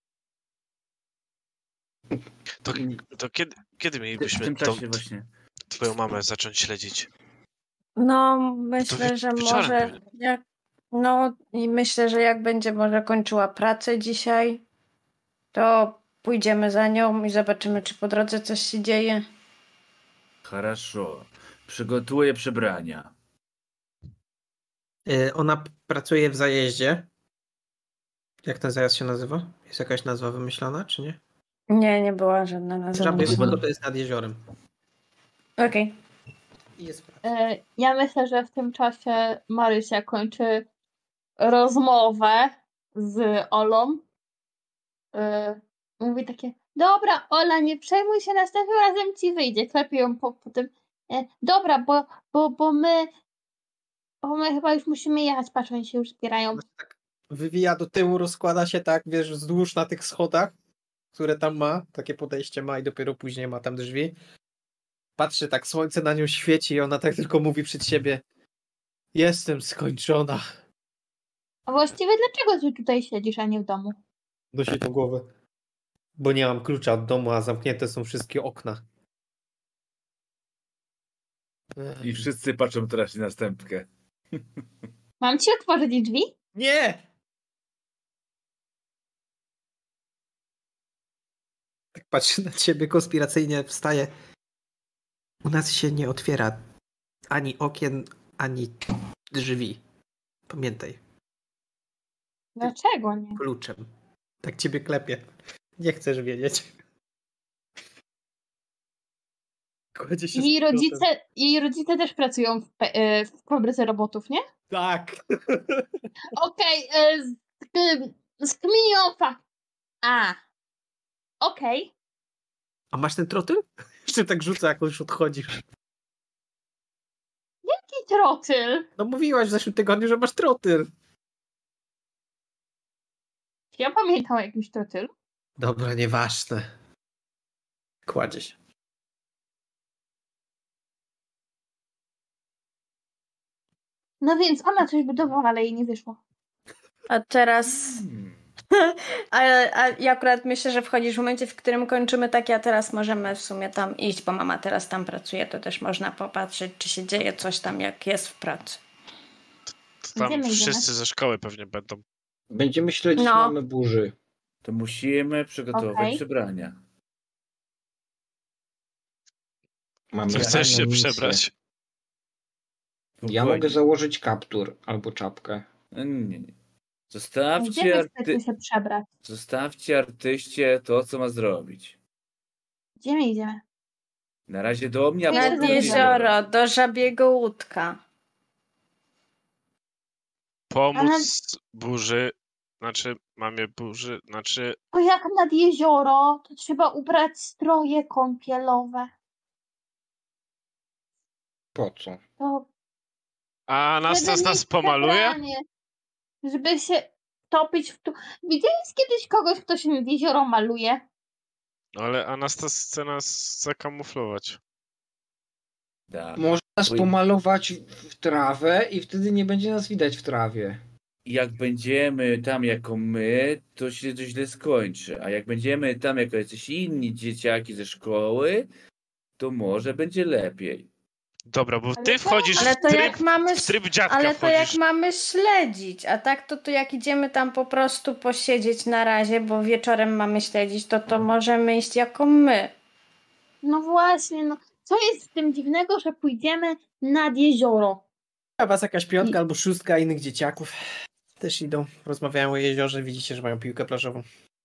To kiedy W mielibyśmy tym tą, czasie właśnie. twoją mamę zacząć śledzić. No, myślę, że wieczorem może pewnie. no i myślę, że jak będzie może kończyła pracę dzisiaj, to pójdziemy za nią i zobaczymy, czy po drodze coś się dzieje. Хорошо. Przygotuję przebrania. Ona pracuje w zajeździe. Jak ten zajazd się nazywa? Jest jakaś nazwa wymyślona, czy nie? Nie była żadna nazwa. Żabie chyba- Słowo to jest nad jeziorem. Okej. I jest praca. Ja myślę, że w tym czasie Marysia kończy rozmowę z Olą. Mówi takie, dobra, Ola, nie przejmuj się, następnym razem ci wyjdzie. Klepie ją po tym. Dobra, bo my chyba już musimy jechać, patrz, oni się już zbierają. Ona się tak wywija do tyłu, rozkłada się tak, wiesz, wzdłuż na tych schodach, które tam ma, takie podejście ma i dopiero później ma tam drzwi. Patrzy tak, słońce na nią świeci i ona tak tylko mówi przed siebie: jestem skończona. A właściwie dlaczego ty tutaj siedzisz, a nie w domu? Nosi tą głowę. Bo nie mam klucza od domu, a zamknięte są wszystkie okna. I wszyscy patrzą teraz na następkę. Mam ci otworzyć drzwi? Nie! Tak patrzy na ciebie konspiracyjnie, wstaje. U nas się nie otwiera ani okien, ani drzwi. Pamiętaj, Dlaczego nie? kluczem. Tak ciebie klepie. Nie chcesz wiedzieć. Kładzie się z powrotem. Jej rodzice też pracują w fabryce robotów, nie? Tak. Okej, skminiłam fakt. Okej. A masz ten trotyl? Jeszcze tak rzuca, jak już odchodzisz. Jaki trotyl? No mówiłaś w zeszłym tygodniu, że masz trotyl. Czy ja pamiętam o jakimś trotylu? Dobra, nieważne. Kładzie się. No więc ona coś budowała, ale jej nie wyszło. A teraz... A ja akurat myślę, że wchodzisz w momencie, w którym kończymy takie, a teraz możemy w sumie tam iść, bo mama teraz tam pracuje, to też można popatrzeć, czy się dzieje coś tam, jak jest w pracy. To tam Idziemy. wszyscy ze szkoły pewnie będą. Będziemy śledzić No. mamy burzy. To musimy przygotować Okej. przebrania. Mamy Co chcesz się fajną misję. przebrać? Ja mogę założyć kaptur albo czapkę. Nie. Gdzie wy chcecie się przebrać? Zostawcie artyście to, co ma zrobić. Gdzie my idziemy? Na razie do mnie, a Nad Nad potem do jezioro, do żabiego łódka. Pomóc burzy, znaczy mamie burzy, znaczy O, jak nad jezioro, to trzeba ubrać stroje kąpielowe. Po co? To a Anastas żeby nas mieć pomaluje? przebranie, żeby się topić w tu. Widziałeś kiedyś kogoś, kto się nad jezioro maluje? Ale Anastas chce nas zakamuflować. Tak. Może nas Bo pomalować w trawę i wtedy nie będzie nas widać w trawie. jak będziemy tam jako my, to się to źle skończy. A jak będziemy tam jako jacyś inni dzieciaki ze szkoły, to może będzie lepiej. Dobra, bo Ale ty to- wchodzisz Ale to jak w mamy... tryb dziadka Ale to jak wchodzisz. mamy śledzić, a tak to jak idziemy tam po prostu posiedzieć na razie, bo wieczorem mamy śledzić, to możemy iść jako my. No właśnie, no. Co jest w tym dziwnego, że pójdziemy nad jezioro? A was jakaś piątka albo szóstka innych dzieciaków też idą, rozmawiają o jeziorze, widzicie, że mają piłkę plażową.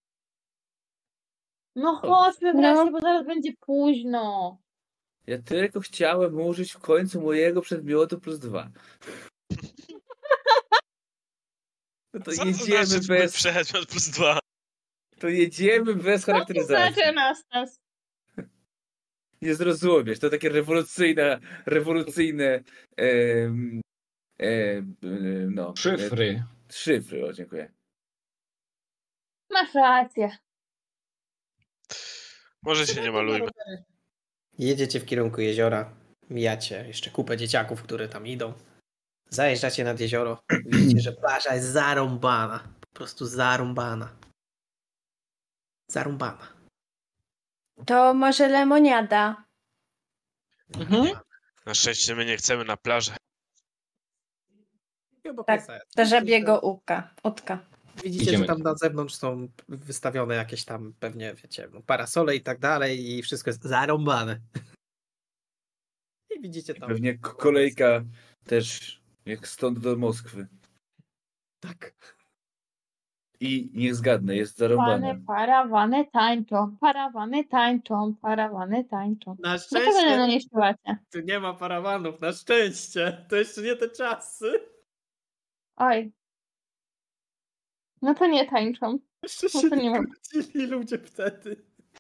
No chodźmy No. wreszcie, bo zaraz będzie późno. Ja tylko chciałem użyć w końcu mojego przedmiotu +2. No to Co jedziemy to znaczy twój bez... przedmiot +2? To jedziemy bez Co to charakteryzacji. znaczy, Anastas? Nie zrozumiesz, to takie rewolucyjne no, Szyfry. szyfry, o dziękuję. Masz rację. Może się nie malujmy. Jedziecie w kierunku jeziora, mijacie jeszcze kupę dzieciaków, które tam idą. Zajeżdżacie nad jezioro, widzicie, że plaża jest zarąbana. Po prostu zarąbana. Zarąbana. To może lemoniada. Na szczęście my nie chcemy na plażę. Tak, do żabiego utka. Widzicie, Idziemy. że tam na zewnątrz są wystawione jakieś tam pewnie, wiecie, parasole i tak dalej i wszystko jest zarąbane. I widzicie tam... Pewnie kolejka też jak stąd do Moskwy. Tak. I niech zgadnę, jest zarąbane. Parawany tańczą, parawany tańczą, parawany tańczą. Na Dlaczego na szczęście nie śpiewacie? tu nie ma parawanów, na szczęście. To jeszcze nie te czasy. Oj. No to nie tańczą. Jeszcze No się to nie nie ma. urodzili ludzie wtedy.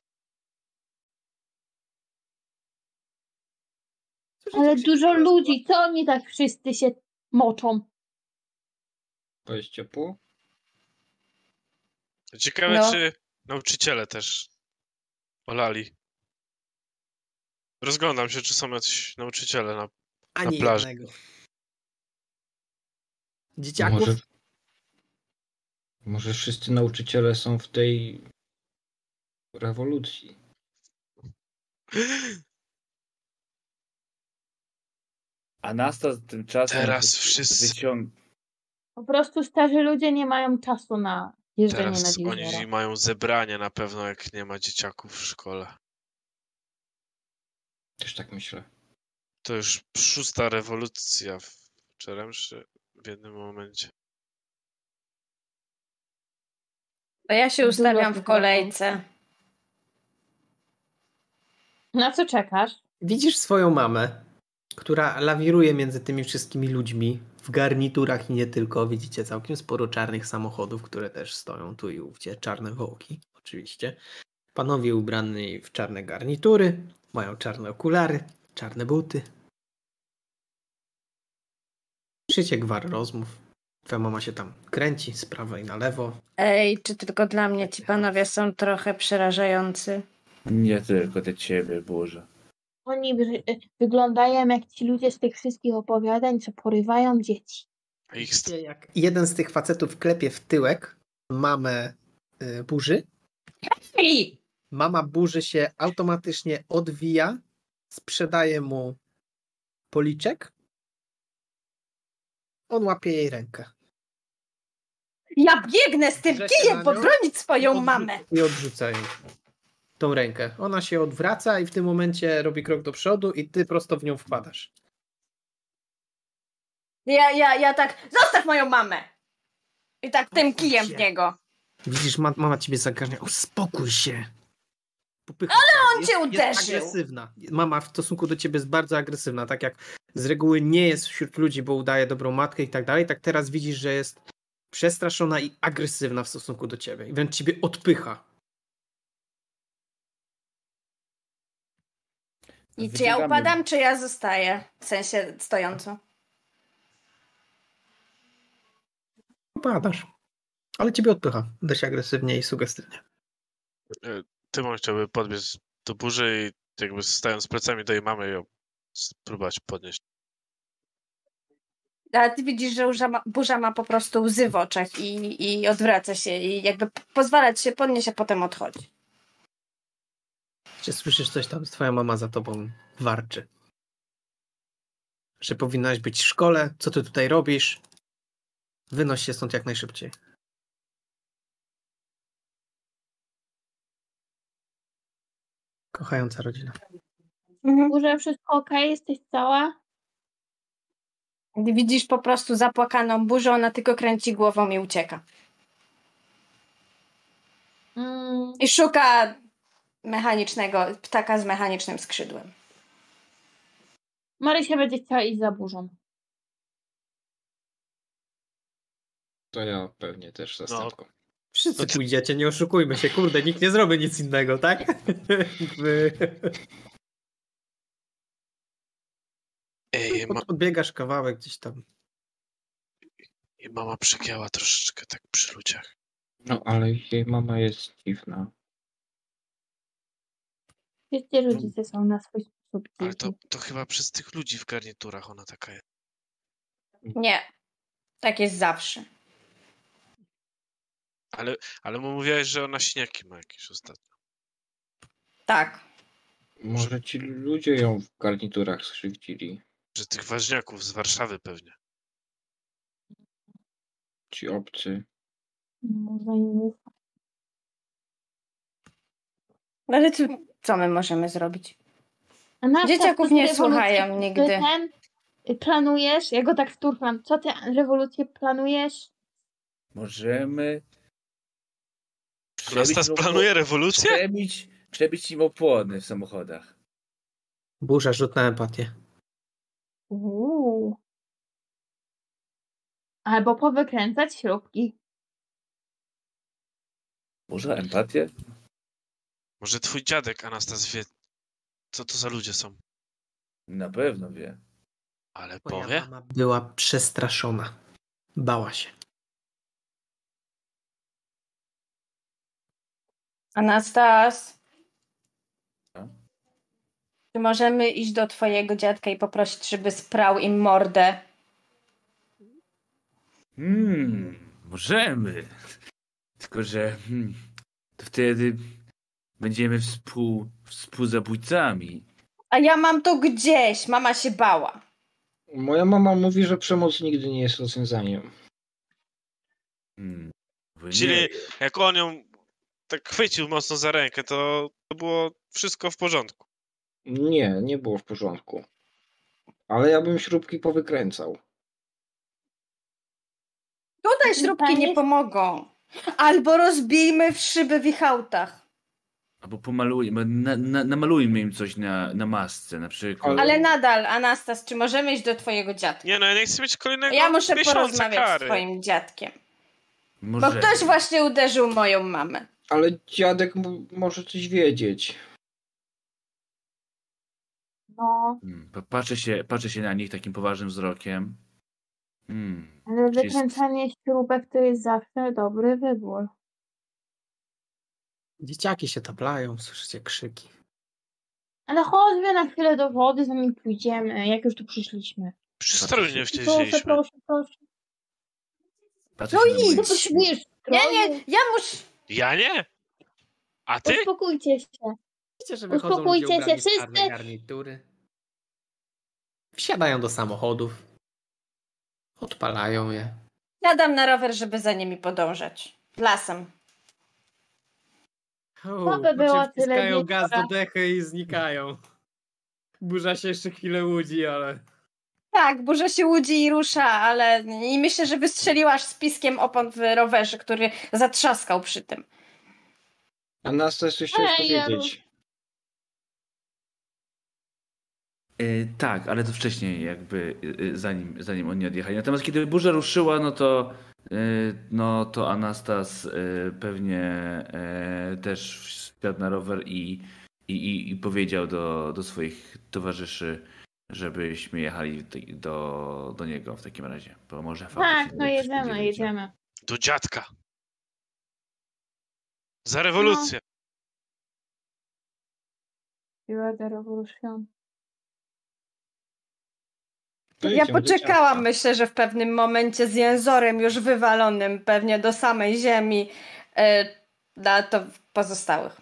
Słyszycie, Ale jak się dużo rozgła- ludzi, co oni tak wszyscy się moczą? To jest ciepło? Ciekawe, No. czy nauczyciele też olali. Rozglądam się, czy są jacyś nauczyciele na Ani plaży. jednego. Dzieciaków? Może wszyscy nauczyciele są w tej rewolucji. A Nastas tymczasem Teraz wszyscy. Po prostu starzy ludzie nie mają czasu na jeżdżenie na Teraz dilgera. oni mają zebranie na pewno, jak nie ma dzieciaków w szkole. Też tak myślę. To już 6. rewolucja w Czeremszy w jednym momencie. To ja się Dużo ustawiam w tych kolejce. Na co czekasz? Widzisz swoją mamę, która lawiruje między tymi wszystkimi ludźmi w garniturach i nie tylko. Widzicie całkiem sporo czarnych samochodów, które też stoją tu i ówdzie. Czarne wołki, oczywiście. Panowie ubrani w czarne garnitury, mają czarne okulary, czarne buty. Słyszycie gwar rozmów. Twoja mama się tam kręci z prawa i na lewo. Ej, czy tylko dla mnie ci panowie są trochę przerażający? Nie tylko dla ciebie, Boże. Oni wyglądają jak ci ludzie z tych wszystkich opowiadań, co porywają dzieci. A ich Widzicie, jak jeden z tych facetów klepie w tyłek mamę Burzy. Ej! Mama Burzy się automatycznie odwija, sprzedaje mu policzek. On łapie jej rękę. Ja biegnę z tym Drze się kijem na nią podbronić swoją mamę! I odrzuca jej tą rękę. Ona się odwraca i w tym momencie robi krok do przodu i ty prosto w nią wpadasz. Ja tak, zostaw moją mamę! I tak tym Uspokój kijem w się. niego. Widzisz, mama ciebie zagarnia. Uspokój się. Popycha on cię. cię Jest uderzył. agresywna. Mama w stosunku do ciebie jest bardzo agresywna. Tak jak z reguły nie jest wśród ludzi, bo udaje dobrą matkę i tak dalej, tak teraz widzisz, że jest przestraszona i agresywna w stosunku do ciebie. I wręcz ciebie odpycha. I czy ja Wybiegamy. upadam, czy ja zostaję? W sensie stojąco. Upadasz. Ale ciebie odpycha. Dość agresywnie i sugestywnie. Tymon chciałby podbiec do Burzy i jakby stając plecami do jej mamy ją spróbować podnieść. A ty widzisz, że burza ma po prostu łzy w oczach i odwraca się i jakby pozwala ci się podnieść, a potem odchodzi. Czy słyszysz coś tam? Twoja mama za tobą warczy. Że powinnaś być w szkole. Co ty tutaj robisz? Wynoś się stąd jak najszybciej. Kochająca rodzina. Może wszystko okej? Jesteś cała? Gdy widzisz po prostu zapłakaną burzę, ona tylko kręci głową i ucieka. I szuka mechanicznego, ptaka z mechanicznym skrzydłem. Marysia będzie chciała iść za burzą. To ja pewnie też zastępką. Wszyscy pójdziecie, nie oszukujmy się. Kurde, nikt nie zrobi nic innego, tak? Ej, Odbiegasz kawałek gdzieś tam. i mama przegięła troszeczkę tak przy ludziach. No, ale jej mama jest dziwna. Wszyscy rodzice są na swój sposób Ale dziwni. to chyba przez tych ludzi w garniturach ona taka jest. Nie. Tak jest zawsze. Ale mu mówiłaś, że ona siniaki ma jakieś ostatnio. Tak. Może ci ludzie ją w garniturach skrzywdzili. Że tych ważniaków z Warszawy pewnie. Ci obcy. Może i mów. Ale co my możemy zrobić? A na Dzieciaków przykład nie rewolucję, słuchają czy nigdy. Ten planujesz? Ja go tak wturcham. Co ty rewolucję planujesz? Możemy Anastas planuje rewolucję? przebić im opłony w samochodach. Burza, rzut na empatię. Albo powykręcać śrubki. Może empatię? Może twój dziadek Anastas wie, co to za ludzie są. Na pewno wie. Ale Moja powie? mama była przestraszona. Bała się. Anastas, Co? czy możemy iść do twojego dziadka i poprosić, żeby sprał im mordę? Możemy. Tylko, że to wtedy będziemy współzabójcami. A ja mam to gdzieś. Mama się bała. Moja mama mówi, że przemoc nigdy nie jest rozwiązaniem. Wy Czyli nie. jak on ją tak chwycił mocno za rękę, to było wszystko w porządku. Nie było w porządku. Ale ja bym śrubki powykręcał. Tutaj śrubki nie pomogą. Albo rozbijmy w szyby w ich autach. Albo pomalujmy, namalujmy im coś na masce, na przykład. Ale nadal, Anastas, czy możemy iść do twojego dziadka? Nie no, ja nie chcę mieć kolejnego Ja muszę miesiąca porozmawiać kary. z twoim dziadkiem. Bo Możemy. ktoś właśnie uderzył moją mamę. Ale dziadek może coś wiedzieć. No, Patrzę się na nich takim poważnym wzrokiem. ale Czyli- wykręcanie śrubek to jest zawsze dobry wybór. Dzieciaki się taplają, słyszycie krzyki. Ale chodźmy na chwilę do wody, zanim pójdziemy, jak już tu przyszliśmy. Przy stroju nie Proszę, wcięliśmy. proszę. Patrzę się na idź. moich- Co potrzebujesz? Nie, ja muszę... Ja nie? A ty? Uspokójcie się. Widzicie, że wychodzą Uspokójcie ludzie ubrani się w czarne wszyscy. garnitury. Wsiadają do samochodów. Odpalają je. Jadam na rower, żeby za nimi podążać. Lasem. by było tyle wciskają gaz wieczora. do dechy i znikają. Burza się jeszcze chwilę łudzi, ale... Tak, burza się łudzi i rusza, ale i myślę, że wystrzeliłaś z piskiem opon w rowerze, który zatrzaskał przy tym. A nas też coś chciałeś Ej, powiedzieć. Tak, ale to wcześniej jakby zanim oni odjechali. Natomiast kiedy burza ruszyła, no to Anastas pewnie też wsiadł na rower i powiedział do swoich towarzyszy, żebyśmy jechali do niego w takim razie. Bo może Tak, faktycznie no coś jedziemy, będzie wiedział. jedziemy. Do dziadka. Za rewolucję. Siła do rewolucjon. To Ja idziemy do poczekałam, dziadka. myślę, że w pewnym momencie z jęzorem już wywalonym pewnie do samej ziemi na to pozostałych.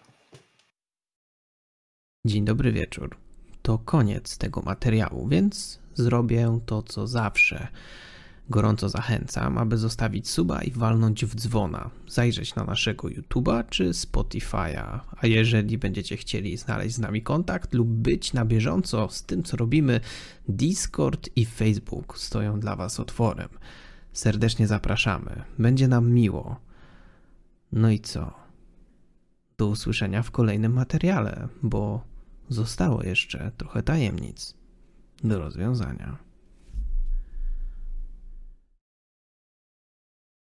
Dzień dobry wieczór. To koniec tego materiału, więc zrobię to, co zawsze. Gorąco zachęcam, aby zostawić suba i walnąć w dzwona, zajrzeć na naszego YouTube'a czy Spotify'a, a jeżeli będziecie chcieli znaleźć z nami kontakt lub być na bieżąco z tym, co robimy, Discord i Facebook stoją dla Was otworem. Serdecznie zapraszamy, będzie nam miło. No i co? Do usłyszenia w kolejnym materiale, bo zostało jeszcze trochę tajemnic do rozwiązania.